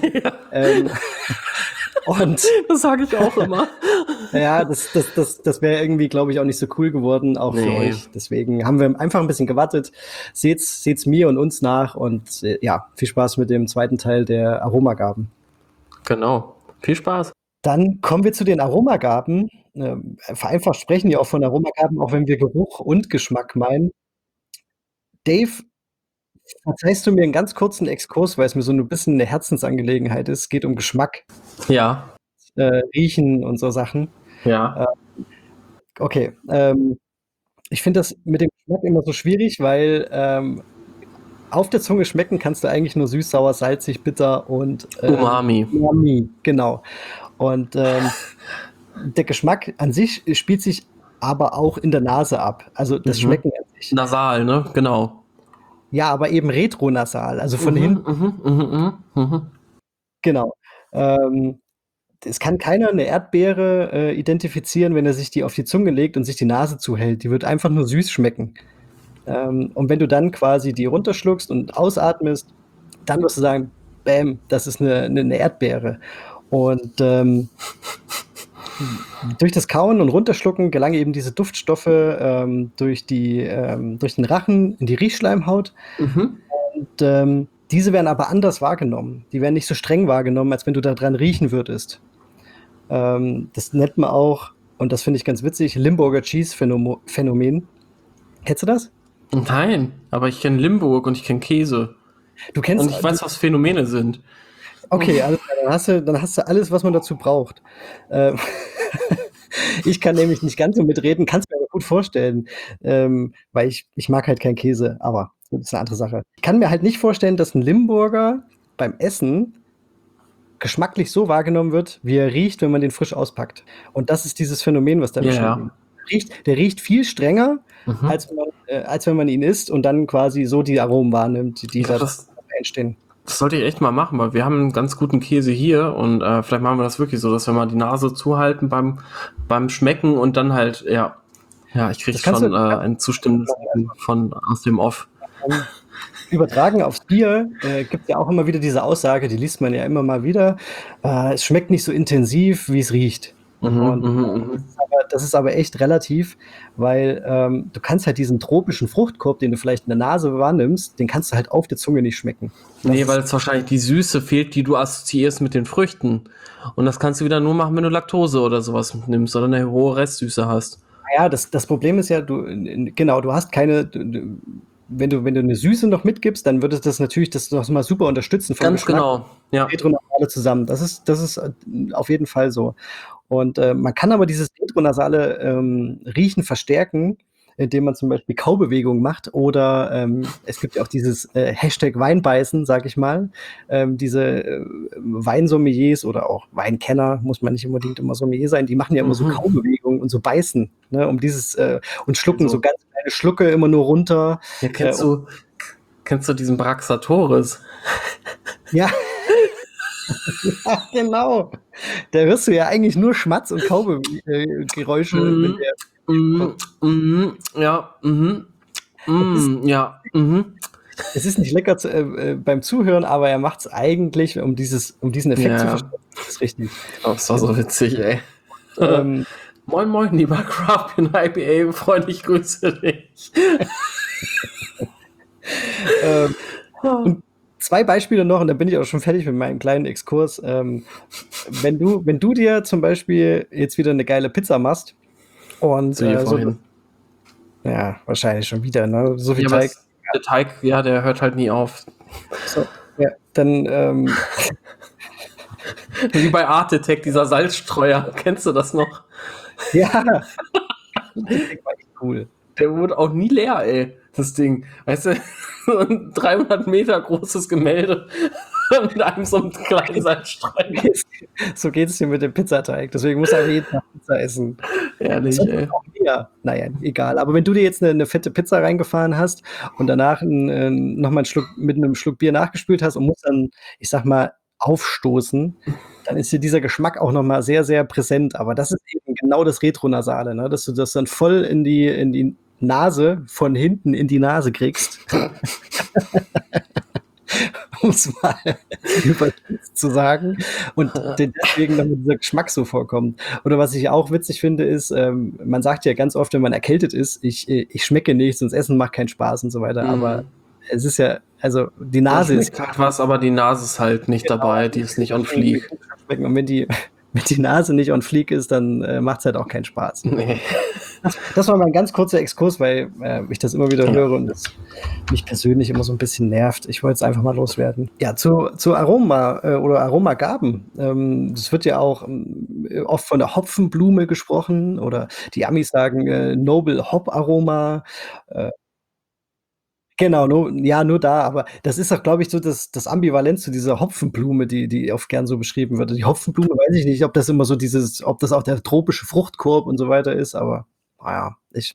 Und das sage ich auch immer. Ja, das wäre irgendwie, glaube ich, auch nicht so cool geworden, auch für euch. Deswegen haben wir einfach ein bisschen gewartet. Seht's mir und uns nach und ja, viel Spaß mit dem zweiten Teil der Aromagaben. Genau, viel Spaß. Dann kommen wir zu den Aromagaben. Vereinfacht sprechen wir auch von Aromagaben, auch wenn wir Geruch und Geschmack meinen. Dave, verzeihst du mir einen ganz kurzen Exkurs, weil es mir so ein bisschen eine Herzensangelegenheit ist. Es geht um Geschmack. Ja. Riechen und so Sachen. Ja. Okay. Ich finde das mit dem Geschmack immer so schwierig, weil auf der Zunge schmecken kannst du eigentlich nur süß, sauer, salzig, bitter und Umami. Umami, genau. Und der Geschmack an sich spielt sich aber auch in der Nase ab. Also das Schmecken an sich. Nasal, ne? Genau. Ja, aber eben retronasal, also von hinten. Genau. Es kann keiner eine Erdbeere identifizieren, wenn er sich die auf die Zunge legt und sich die Nase zuhält. Die wird einfach nur süß schmecken. Und wenn du dann quasi die runterschluckst und ausatmest, dann wirst du sagen, bäm, das ist eine Erdbeere. Und durch das Kauen und Runterschlucken gelangen eben diese Duftstoffe durch den Rachen in die Riechschleimhaut. Und diese werden aber anders wahrgenommen. Die werden nicht so streng wahrgenommen, als wenn du daran riechen würdest. Das nennt man auch, und das finde ich ganz witzig, Limburger Cheese-Phänomen. Kennst du das? Nein, aber ich kenne Limburg und ich kenne Käse. Du kennst, und ich weiß, was Phänomene sind. Okay, also dann hast du alles, was man dazu braucht. Ich kann nämlich nicht ganz so mitreden, kannst mir aber gut vorstellen, weil ich mag halt keinen Käse, aber das ist eine andere Sache. Ich kann mir halt nicht vorstellen, dass ein Limburger beim Essen geschmacklich so wahrgenommen wird, wie er riecht, wenn man den frisch auspackt. Und das ist dieses Phänomen, was da beschrieben wird. Der riecht viel strenger, als wenn man ihn isst und dann quasi so die Aromen wahrnimmt, die da entstehen. Das sollte ich echt mal machen, weil wir haben einen ganz guten Käse hier und vielleicht machen wir das wirklich so, dass wir mal die Nase zuhalten beim Schmecken und dann halt, ich kriege schon ein zustimmendes aus dem Off. Übertragen aufs Bier gibt es ja auch immer wieder diese Aussage, die liest man ja immer mal wieder, es schmeckt nicht so intensiv, wie es riecht. Das ist aber echt relativ, weil du kannst halt diesen tropischen Fruchtkorb, den du vielleicht in der Nase wahrnimmst, den kannst du halt auf der Zunge nicht schmecken. Nee, weil es wahrscheinlich die Süße fehlt, die du assoziierst mit den Früchten. Und das kannst du wieder nur machen, wenn du Laktose oder sowas nimmst oder eine hohe Restsüße hast. Ja, das Problem ist ja, genau, du hast keine, wenn du eine Süße noch mitgibst, dann würde das natürlich das noch mal super unterstützen vom Ganz Geschmack. genau, ja. Retronasale zusammen. Das ist auf jeden Fall so. Und man kann aber dieses retronasale Riechen verstärken, indem man zum Beispiel Kaubewegungen macht oder es gibt ja auch dieses Hashtag Weinbeißen, sag ich mal. Diese Weinsommeliers oder auch Weinkenner, muss man nicht unbedingt immer Sommelier sein, die machen ja immer so Kaubewegungen und so Beißen, ne, um dieses und schlucken so ganz kleine Schlucke immer nur runter. Ja, kennst du diesen Braxatoris? Ja. Ja, genau. Da hörst du ja eigentlich nur Schmatz- und Kaubegeräusche, wenn der. Ja, ja, Es ist nicht lecker beim Zuhören, aber er macht es eigentlich, um diesen Effekt zu verstehen. Das ist richtig. Das war so witzig, ey. Moin, moin, lieber Craft IPA, Freund, ich grüße dich. Und 2 Beispiele noch, und dann bin ich auch schon fertig mit meinem kleinen Exkurs. Wenn du dir zum Beispiel jetzt wieder eine geile Pizza machst und ja, wahrscheinlich schon wieder, ne? So viel Teig. Der Teig, ja, der hört halt nie auf. So, ja, dann wie bei Art Attack, dieser Salzstreuer. Kennst du das noch? Ja. Das war echt cool. Der wurde auch nie leer, ey, das Ding. Weißt du, so ein 300 Meter großes Gemälde mit einem so einem kleinen Salzstreuer. So geht es dir mit dem Pizzateig. Deswegen muss er jeden Tag Pizza essen. Ehrlich, ey. Naja, egal. Aber wenn du dir jetzt eine fette Pizza reingefahren hast und danach nochmal einen Schluck mit einem Schluck Bier nachgespült hast und musst dann, ich sag mal, aufstoßen, dann ist dir dieser Geschmack auch nochmal sehr, sehr präsent. Aber das ist eben genau das Retronasale, ne? Dass du das dann voll in die Nase, von hinten in die Nase kriegst. Um es mal überspitzt zu sagen. Und deswegen dann dieser Geschmack so vorkommt. Oder was ich auch witzig finde, ist, man sagt ja ganz oft, wenn man erkältet ist, ich schmecke nichts und das Essen macht keinen Spaß und so weiter. Aber es ist ja, also die Nase ist halt was, aber die Nase ist halt nicht dabei, die ist nicht on fleek. Und wenn die Nase nicht on fleek ist, dann macht es halt auch keinen Spaß. Nee. Das war mal ein ganz kurzer Exkurs, weil ich das immer wieder höre und es mich persönlich immer so ein bisschen nervt. Ich wollte es einfach mal loswerden. Ja, zu Aroma oder Aromagaben. Das wird ja auch oft von der Hopfenblume gesprochen oder die Amis sagen Noble Hop Aroma. Genau, nur da, aber das ist doch, glaube ich, so das Ambivalent zu dieser Hopfenblume, die oft gern so beschrieben wird. Die Hopfenblume weiß ich nicht, ob das immer so ob das auch der tropische Fruchtkorb und so weiter ist, aber naja,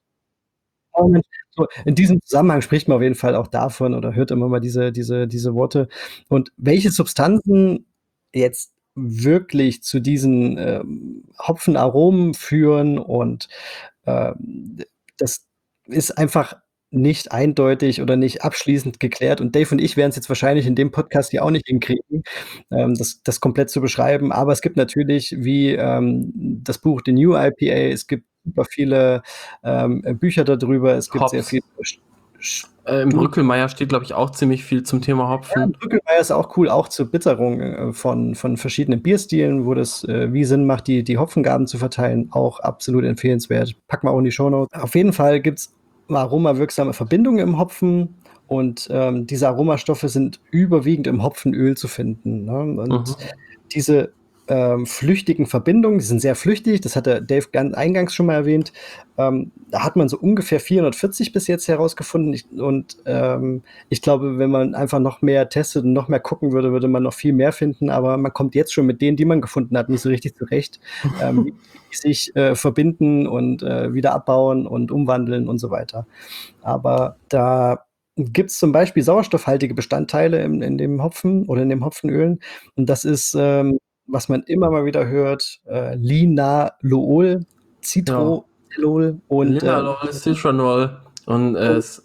so in diesem Zusammenhang spricht man auf jeden Fall auch davon oder hört immer mal diese Worte. Und welche Substanzen jetzt wirklich zu diesen Hopfenaromen führen und das ist einfach nicht eindeutig oder nicht abschließend geklärt. Und Dave und ich werden es jetzt wahrscheinlich in dem Podcast hier auch nicht hinkriegen, das komplett zu beschreiben. Aber es gibt natürlich wie das Buch The New IPA, es gibt super viele Bücher darüber, es gibt sehr viele im Brückelmeier steht, glaube ich, auch ziemlich viel zum Thema Hopfen. Ja, Brückelmeier ist auch cool, auch zur Bitterung von verschiedenen Bierstilen, wo das wie Sinn macht, die Hopfengaben zu verteilen, auch absolut empfehlenswert. Packen wir auch in die Shownotes. Auf jeden Fall gibt's aromawirksame Verbindungen im Hopfen und diese Aromastoffe sind überwiegend im Hopfenöl zu finden, ne? Und diese flüchtigen Verbindungen, die sind sehr flüchtig, das hat der Dave eingangs schon mal erwähnt. Da hat man so ungefähr 440 bis jetzt herausgefunden. Ich glaube, wenn man einfach noch mehr testet und noch mehr gucken würde, würde man noch viel mehr finden. Aber man kommt jetzt schon mit denen, die man gefunden hat, nicht so richtig zurecht, wie sich verbinden und wieder abbauen und umwandeln und so weiter. Aber da gibt es zum Beispiel sauerstoffhaltige Bestandteile in dem Hopfen oder in den Hopfenölen. Und das ist was man immer mal wieder hört, Linalool, Citrolol und Linalool, Citronol und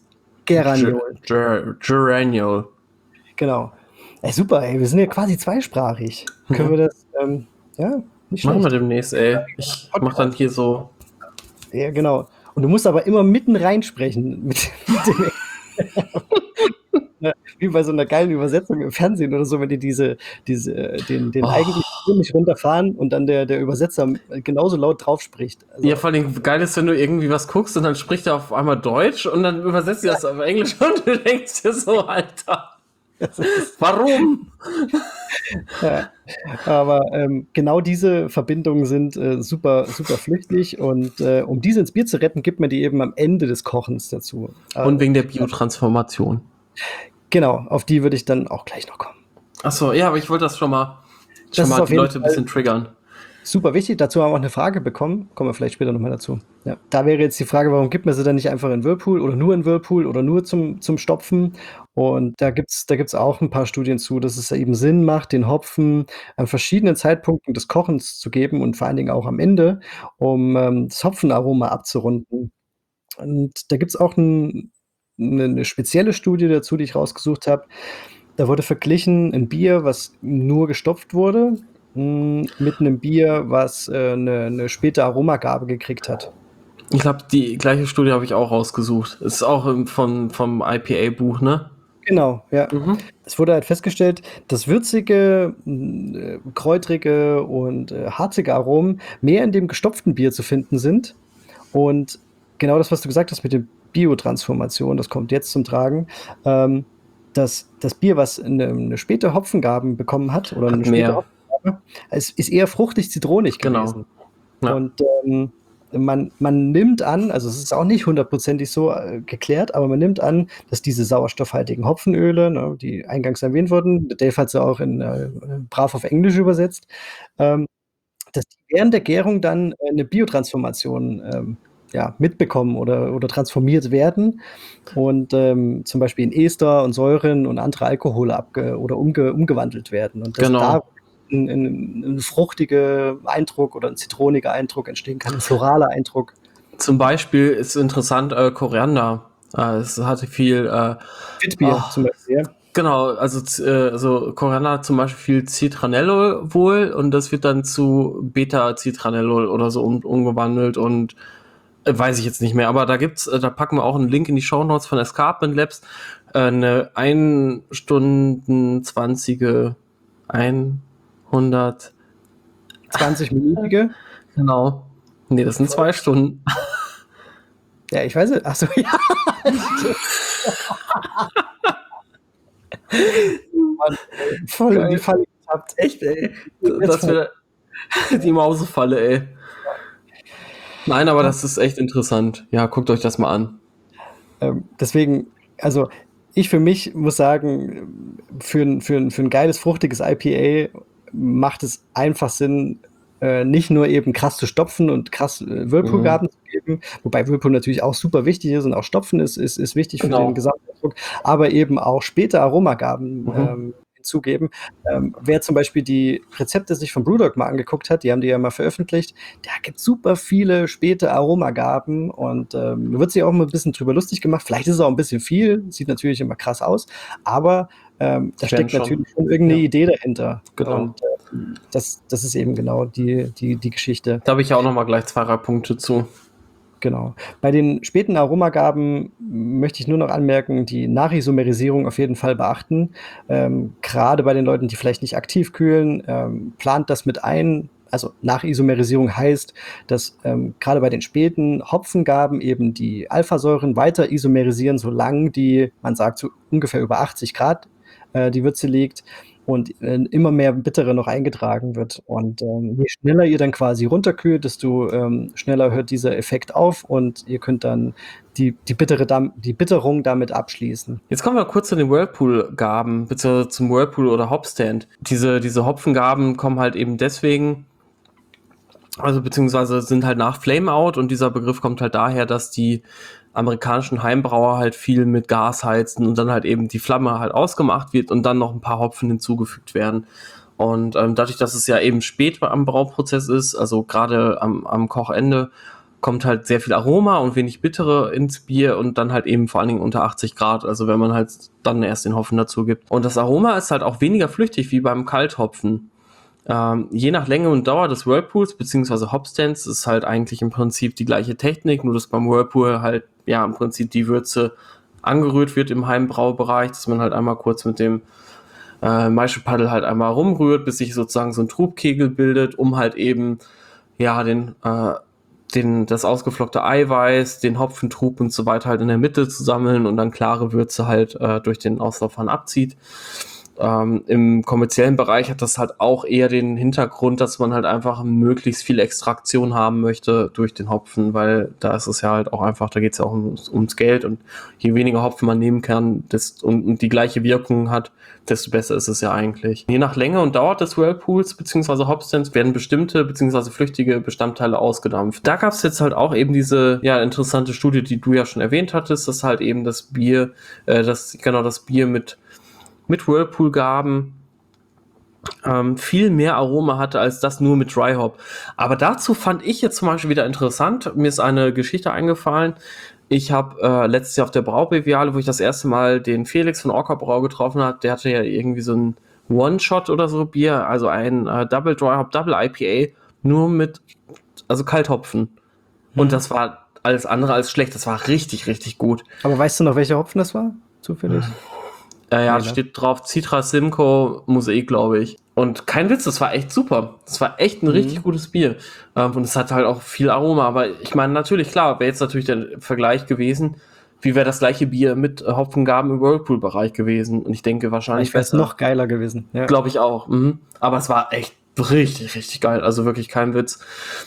Geraniol. Genau. Ey, super, ey, wir sind ja quasi zweisprachig. Können wir das, ja, nicht schlecht. Machen wir demnächst, ey. Ich mach dann hier so. Ja, genau. Und du musst aber immer mitten reinsprechen mit dem wie bei so einer geilen Übersetzung im Fernsehen oder so, wenn die den eigentlichen Ton nicht runterfahren und dann der Übersetzer genauso laut drauf spricht. Also, Ja, vor allem geil ist, wenn du irgendwie was guckst und dann spricht er auf einmal Deutsch und dann übersetzt er das auf Englisch und du denkst dir so, Alter, warum? ja. Aber genau diese Verbindungen sind super, super flüchtig und um diese ins Bier zu retten, gibt man die eben am Ende des Kochens dazu. Und wegen der Biotransformation. Genau, auf die würde ich dann auch gleich noch kommen. Achso, ja, aber ich wollte das schon mal Das ist auf die jeden Leute ein bisschen triggern. Super wichtig. Dazu haben wir auch eine Frage bekommen. Kommen wir vielleicht später nochmal dazu. Ja. Da wäre jetzt die Frage, warum gibt man sie dann nicht einfach in Whirlpool oder nur zum Stopfen? Und da gibt's auch ein paar Studien zu, dass es eben Sinn macht, den Hopfen an verschiedenen Zeitpunkten des Kochens zu geben und vor allen Dingen auch am Ende, um das Hopfenaroma abzurunden. Und da gibt's auch 'ne spezielle Studie dazu, die ich rausgesucht habe. Da wurde verglichen ein Bier, was nur gestopft wurde, mit einem Bier, was 'ne späte Aromagabe gekriegt hat. Ich glaube, die gleiche Studie habe ich auch rausgesucht. Ist auch vom IPA-Buch, ne? Genau, ja. Mhm. Es wurde halt festgestellt, dass würzige, kräutrige und harzige Aromen mehr in dem gestopften Bier zu finden sind. Und genau das, was du gesagt hast mit der Biotransformation, das kommt jetzt zum Tragen. Das Bier, was 'ne späte Hopfengaben bekommen hat oder Hat 'ne späte mehr. Hopfengabe, es ist eher fruchtig-zitronig Genau. gewesen. Ja. Und man nimmt an, also es ist auch nicht hundertprozentig so geklärt, aber man nimmt an, dass diese sauerstoffhaltigen Hopfenöle, ne, die eingangs erwähnt wurden, Dave hat sie auch brav auf Englisch übersetzt, dass die während der Gärung dann 'ne Biotransformation ja, mitbekommen oder transformiert werden und zum Beispiel in Ester und Säuren und andere Alkohole umgewandelt werden. Und dass Genau. da 'n fruchtiger Eindruck oder 'n zitroniger Eindruck entstehen kann, 'n floraler Eindruck. Zum Beispiel ist interessant Koriander. Es hatte viel Witbier zum Beispiel, ja. Genau, also Koriander hat zum Beispiel viel Citranellol wohl und das wird dann zu Beta-Citranellol oder so umgewandelt und weiß ich jetzt nicht mehr, aber da packen wir auch einen Link in die Shownotes von Escarpment Labs, eine 1 Stunden 20 100 20-minütige. Genau. Nee, das sind 2 Stunden. Ja, ich weiß nicht. Ach so, ja. Mann, voll in die Falle getappt. Echt, ey. Das wäre die Mausefalle, ey. Nein, aber das ist echt interessant. Ja, guckt euch das mal an. Deswegen, also ich für mich muss sagen, für ein geiles, fruchtiges IPA macht es einfach Sinn, nicht nur eben krass zu stopfen und krass Whirlpool-Gaben zu geben, wobei Whirlpool natürlich auch super wichtig ist und auch Stopfen ist wichtig für den Gesamteindruck, aber eben auch späte Aromagaben hinzugeben. Wer zum Beispiel die Rezepte sich von Brewdog mal angeguckt hat, die haben die ja mal veröffentlicht, da gibt super viele späte Aromagaben und da wird sich auch mal ein bisschen drüber lustig gemacht. Vielleicht ist es auch ein bisschen viel, sieht natürlich immer krass aus, aber da steckt natürlich schon irgendeine Idee dahinter. Genau. Und das ist eben genau die Geschichte. Da habe ich ja auch noch mal gleich 2, 3 Punkte zu. Genau. Bei den späten Aromagaben möchte ich nur noch anmerken, die Nachisomerisierung auf jeden Fall beachten. Gerade bei den Leuten, die vielleicht nicht aktiv kühlen, plant das mit ein. Also Nachisomerisierung heißt, dass gerade bei den späten Hopfengaben eben die Alphasäuren weiter isomerisieren, solange die, man sagt so ungefähr über 80 Grad, die Würze liegt und immer mehr Bittere noch eingetragen wird. Und je schneller ihr dann quasi runterkühlt, desto schneller hört dieser Effekt auf und ihr könnt dann die Bitterung damit abschließen. Jetzt kommen wir kurz zu den Whirlpool-Gaben, beziehungsweise zum Whirlpool oder Hopstand. Diese Hopfengaben kommen halt eben deswegen, also beziehungsweise sind halt nach Flameout und dieser Begriff kommt halt daher, dass die amerikanischen Heimbrauer halt viel mit Gas heizen und dann halt eben die Flamme halt ausgemacht wird und dann noch ein paar Hopfen hinzugefügt werden. Und dadurch, dass es ja eben spät am Brauprozess ist, also gerade am Kochende, kommt halt sehr viel Aroma und wenig Bittere ins Bier und dann halt eben vor allen Dingen unter 80 Grad, also wenn man halt dann erst den Hopfen dazu gibt. Und das Aroma ist halt auch weniger flüchtig wie beim Kalthopfen. Je nach Länge und Dauer des Whirlpools beziehungsweise Hopstands ist halt eigentlich im Prinzip die gleiche Technik, nur dass beim Whirlpool halt ja im Prinzip die Würze angerührt wird im Heimbraubereich, dass man halt einmal kurz mit dem Maischepaddel halt einmal rumrührt, bis sich sozusagen so ein Trubkegel bildet, um halt eben ja das ausgeflockte Eiweiß, den Hopfentrub und so weiter halt in der Mitte zu sammeln und dann klare Würze halt durch den Auslaufhahn abzieht. Im kommerziellen Bereich hat das halt auch eher den Hintergrund, dass man halt einfach möglichst viel Extraktion haben möchte durch den Hopfen, weil da ist es ja halt auch einfach, da geht es ja auch ums Geld und je weniger Hopfen man nehmen kann und die gleiche Wirkung hat, desto besser ist es ja eigentlich. Je nach Länge und Dauer des Whirlpools bzw. Hopstands werden bestimmte bzw. flüchtige Bestandteile ausgedampft. Da gab es jetzt halt auch eben diese interessante Studie, die du ja schon erwähnt hattest, dass halt eben das Bier mit Whirlpool-Gaben viel mehr Aroma hatte, als das nur mit Dry Hop. Aber dazu fand ich jetzt zum Beispiel wieder interessant. Mir ist eine Geschichte eingefallen. Ich habe letztes Jahr auf der Braubeviale, wo ich das erste Mal den Felix von Orca Brau getroffen habe, der hatte ja irgendwie so ein One-Shot oder so Bier, also ein Double Dry Hop, Double IPA, nur mit, also Kalthopfen. Und das war alles andere als schlecht. Das war richtig, richtig gut. Aber weißt du noch, welcher Hopfen das war? Zufällig? Ja, steht drauf Citra Simcoe Mosaik, glaube ich. Und kein Witz, das war echt super. Das war echt ein richtig gutes Bier. Und es hat halt auch viel Aroma. Aber ich meine, natürlich, klar, wäre jetzt natürlich der Vergleich gewesen, wie wäre das gleiche Bier mit Hopfengaben im Whirlpool-Bereich gewesen. Und ich denke wahrscheinlich wäre es noch geiler gewesen. Ja. Glaube ich auch. Mhm. Aber es war echt richtig, richtig geil. Also wirklich kein Witz.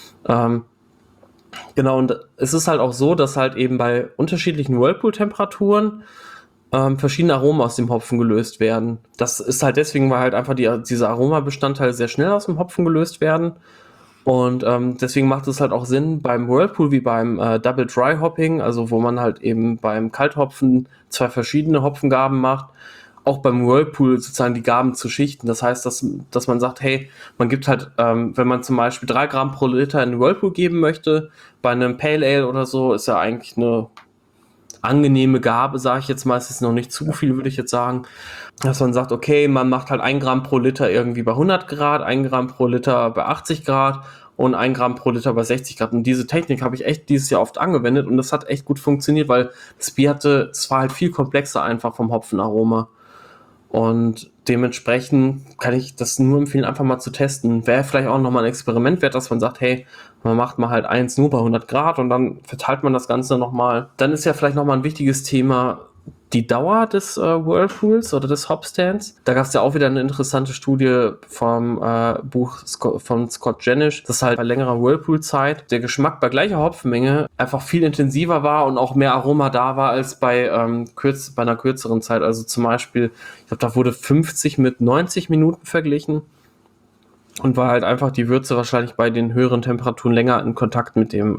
Genau, und es ist halt auch so, dass halt eben bei unterschiedlichen Whirlpool-Temperaturen verschiedene Aromen aus dem Hopfen gelöst werden. Das ist halt deswegen, weil halt einfach diese Aromabestandteile sehr schnell aus dem Hopfen gelöst werden. Und deswegen macht es halt auch Sinn beim Whirlpool wie beim Double Dry Hopping, also wo man halt eben beim Kalthopfen 2 verschiedene Hopfengaben macht, auch beim Whirlpool sozusagen die Gaben zu schichten. Das heißt, dass man sagt, hey, man gibt halt, wenn man zum Beispiel 3 Gramm pro Liter in den Whirlpool geben möchte, bei einem Pale Ale oder so, ist ja eigentlich eine angenehme Gabe, sage ich jetzt mal, es ist noch nicht zu viel, würde ich jetzt sagen, dass man sagt, okay, man macht halt 1 Gramm pro Liter irgendwie bei 100 Grad, 1 Gramm pro Liter bei 80 Grad und 1 Gramm pro Liter bei 60 Grad. Und diese Technik habe ich echt dieses Jahr oft angewendet und das hat echt gut funktioniert, weil das Bier es war halt viel komplexer einfach vom Hopfenaroma. Und dementsprechend kann ich das nur empfehlen, einfach mal zu testen. Wäre vielleicht auch nochmal ein Experiment wert, dass man sagt, hey, man macht mal halt eins nur bei 100 Grad und dann verteilt man das Ganze nochmal. Dann ist ja vielleicht nochmal ein wichtiges Thema die Dauer des Whirlpools oder des Hopstands. Da gab es ja auch wieder eine interessante Studie vom Buch von Scott Jenisch, dass halt bei längerer Whirlpool-Zeit der Geschmack bei gleicher Hopfenmenge einfach viel intensiver war und auch mehr Aroma da war als bei einer kürzeren Zeit. Also zum Beispiel, ich glaube, da wurde 50 mit 90 Minuten verglichen und war halt einfach die Würze wahrscheinlich bei den höheren Temperaturen länger in Kontakt mit dem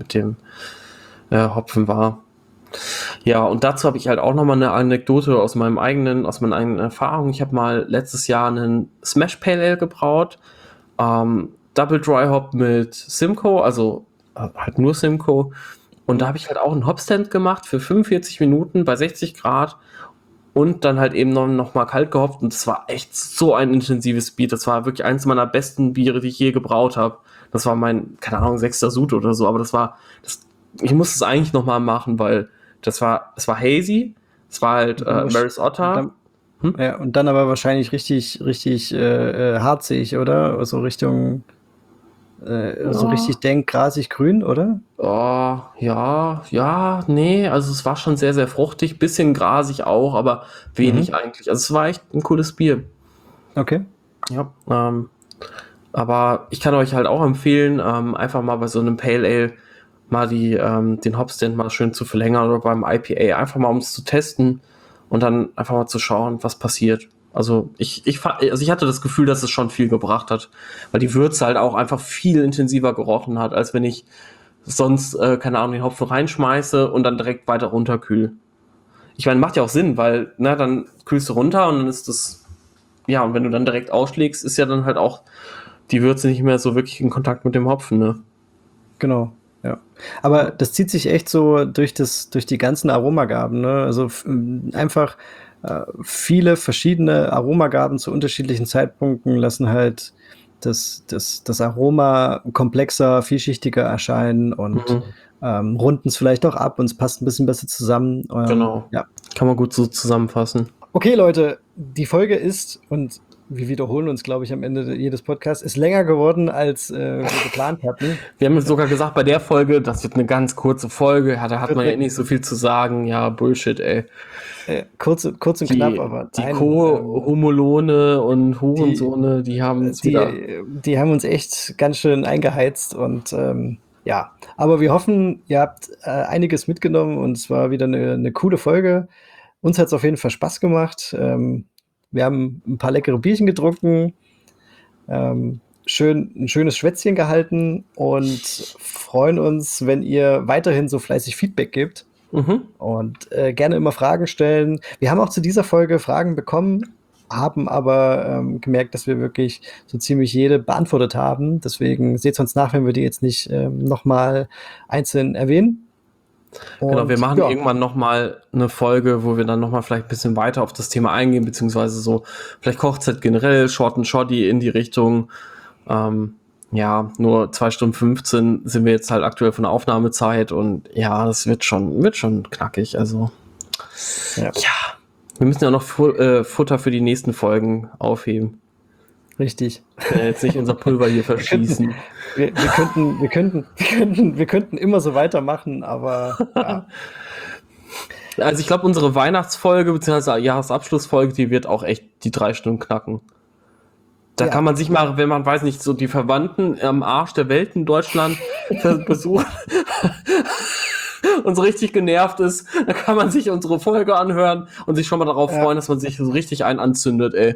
Hopfen war. Ja, und dazu habe ich halt auch nochmal eine Anekdote aus meinen eigenen Erfahrungen. Ich habe mal letztes Jahr einen Smash Pale Ale gebraut, Double Dry Hop mit Simcoe, also halt nur Simcoe. Und da habe ich halt auch einen Hopstand gemacht für 45 Minuten bei 60 Grad und dann halt eben noch mal kalt gehopft. Und das war echt so ein intensives Bier. Das war wirklich eines meiner besten Biere, die ich je gebraut habe. Das war mein, keine Ahnung, 6. Sud oder so, aber ich musste es eigentlich nochmal machen, weil es war hazy, es war halt Maris Otter. Ja, und dann aber wahrscheinlich richtig harzig, oder? Also Richtung so richtig grasig grün, oder? Oh, ja, nee, also es war schon sehr, sehr fruchtig, bisschen grasig auch, aber wenig eigentlich. Also es war echt ein cooles Bier. Okay. Ja, aber ich kann euch halt auch empfehlen, einfach mal bei so einem Pale Ale mal den Hopstand mal schön zu verlängern oder beim IPA, einfach mal um es zu testen und dann einfach mal zu schauen, was passiert. Also ich hatte das Gefühl, dass es schon viel gebracht hat, weil die Würze halt auch einfach viel intensiver gerochen hat, als wenn ich sonst, keine Ahnung, den Hopfen reinschmeiße und dann direkt weiter runterkühl. Ich meine, macht ja auch Sinn, weil, dann kühlst du runter und dann ist das, ja, und wenn du dann direkt ausschlägst, ist ja dann halt auch die Würze nicht mehr so wirklich in Kontakt mit dem Hopfen, ne? Genau. Ja, aber das zieht sich echt so durch die ganzen Aromagaben, ne? Also einfach viele verschiedene Aromagaben zu unterschiedlichen Zeitpunkten lassen halt das Aroma komplexer, vielschichtiger erscheinen und runden es vielleicht auch ab und es passt ein bisschen besser zusammen. Genau. Ja. Kann man gut so zusammenfassen. Okay, Leute, die Folge ist, und wir wiederholen uns, glaube ich, am Ende jedes Podcasts, ist länger geworden, als wir geplant hatten. Wir haben sogar gesagt, bei der Folge, das wird eine ganz kurze Folge. Ja, da hat man ja nicht so viel zu sagen. Ja, Bullshit, ey. Kurz und knapp, aber die Co-Homolone und Hurensone, die haben uns die haben uns echt ganz schön eingeheizt und ja, aber wir hoffen, ihr habt einiges mitgenommen und es war wieder eine coole Folge. Uns hat es auf jeden Fall Spaß gemacht. Wir haben ein paar leckere Bierchen getrunken, ein schönes Schwätzchen gehalten und freuen uns, wenn ihr weiterhin so fleißig Feedback gebt. Und gerne immer Fragen stellen. Wir haben auch zu dieser Folge Fragen bekommen, haben aber gemerkt, dass wir wirklich so ziemlich jede beantwortet haben. Deswegen seht uns nach, wenn wir die jetzt nicht nochmal einzeln erwähnen. Und, genau, wir machen irgendwann nochmal eine Folge, wo wir dann nochmal vielleicht ein bisschen weiter auf das Thema eingehen, beziehungsweise so vielleicht Kochzeit generell, Short and Shoddy in die Richtung. Ja, nur 2 Stunden 15 sind wir jetzt halt aktuell von der Aufnahmezeit und ja, das wird schon knackig. Also ja, wir müssen ja noch Futter für die nächsten Folgen aufheben. Richtig. Jetzt nicht unser Pulver hier verschießen. Wir könnten immer so weitermachen, aber ja. Also ich glaube, unsere Weihnachtsfolge bzw. Jahresabschlussfolge, die wird auch echt die 3 Stunden knacken. Da kann man sich mal, wenn man, weiß nicht, so die Verwandten am Arsch der Welt in Deutschland besuchen und so richtig genervt ist, dann kann man sich unsere Folge anhören und sich schon mal darauf freuen, dass man sich so richtig einen anzündet, ey.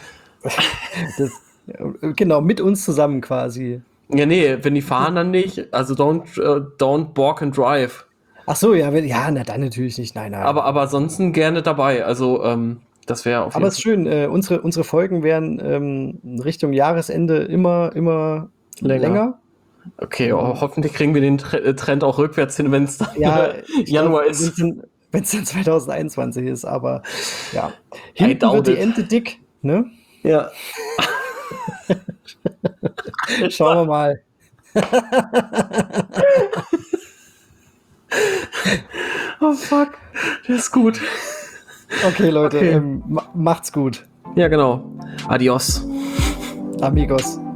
Genau, mit uns zusammen quasi. Ja, nee, wenn die fahren, dann nicht. Also don't balk and drive. Ach so, ja, na dann natürlich nicht, nein. Aber ansonsten gerne dabei, also das wäre auf jeden Fall. Aber es ist schön, unsere Folgen werden Richtung Jahresende immer länger. Okay, hoffentlich kriegen wir den Trend auch rückwärts hin, wenn es dann Januar ist. Wenn es dann 2021 ist, aber ja. Hinten wird die Ente dick, ne? Ja. Schauen wir mal. Oh fuck, das ist gut. Okay, Leute, macht's gut. Ja, genau. Adios. Amigos.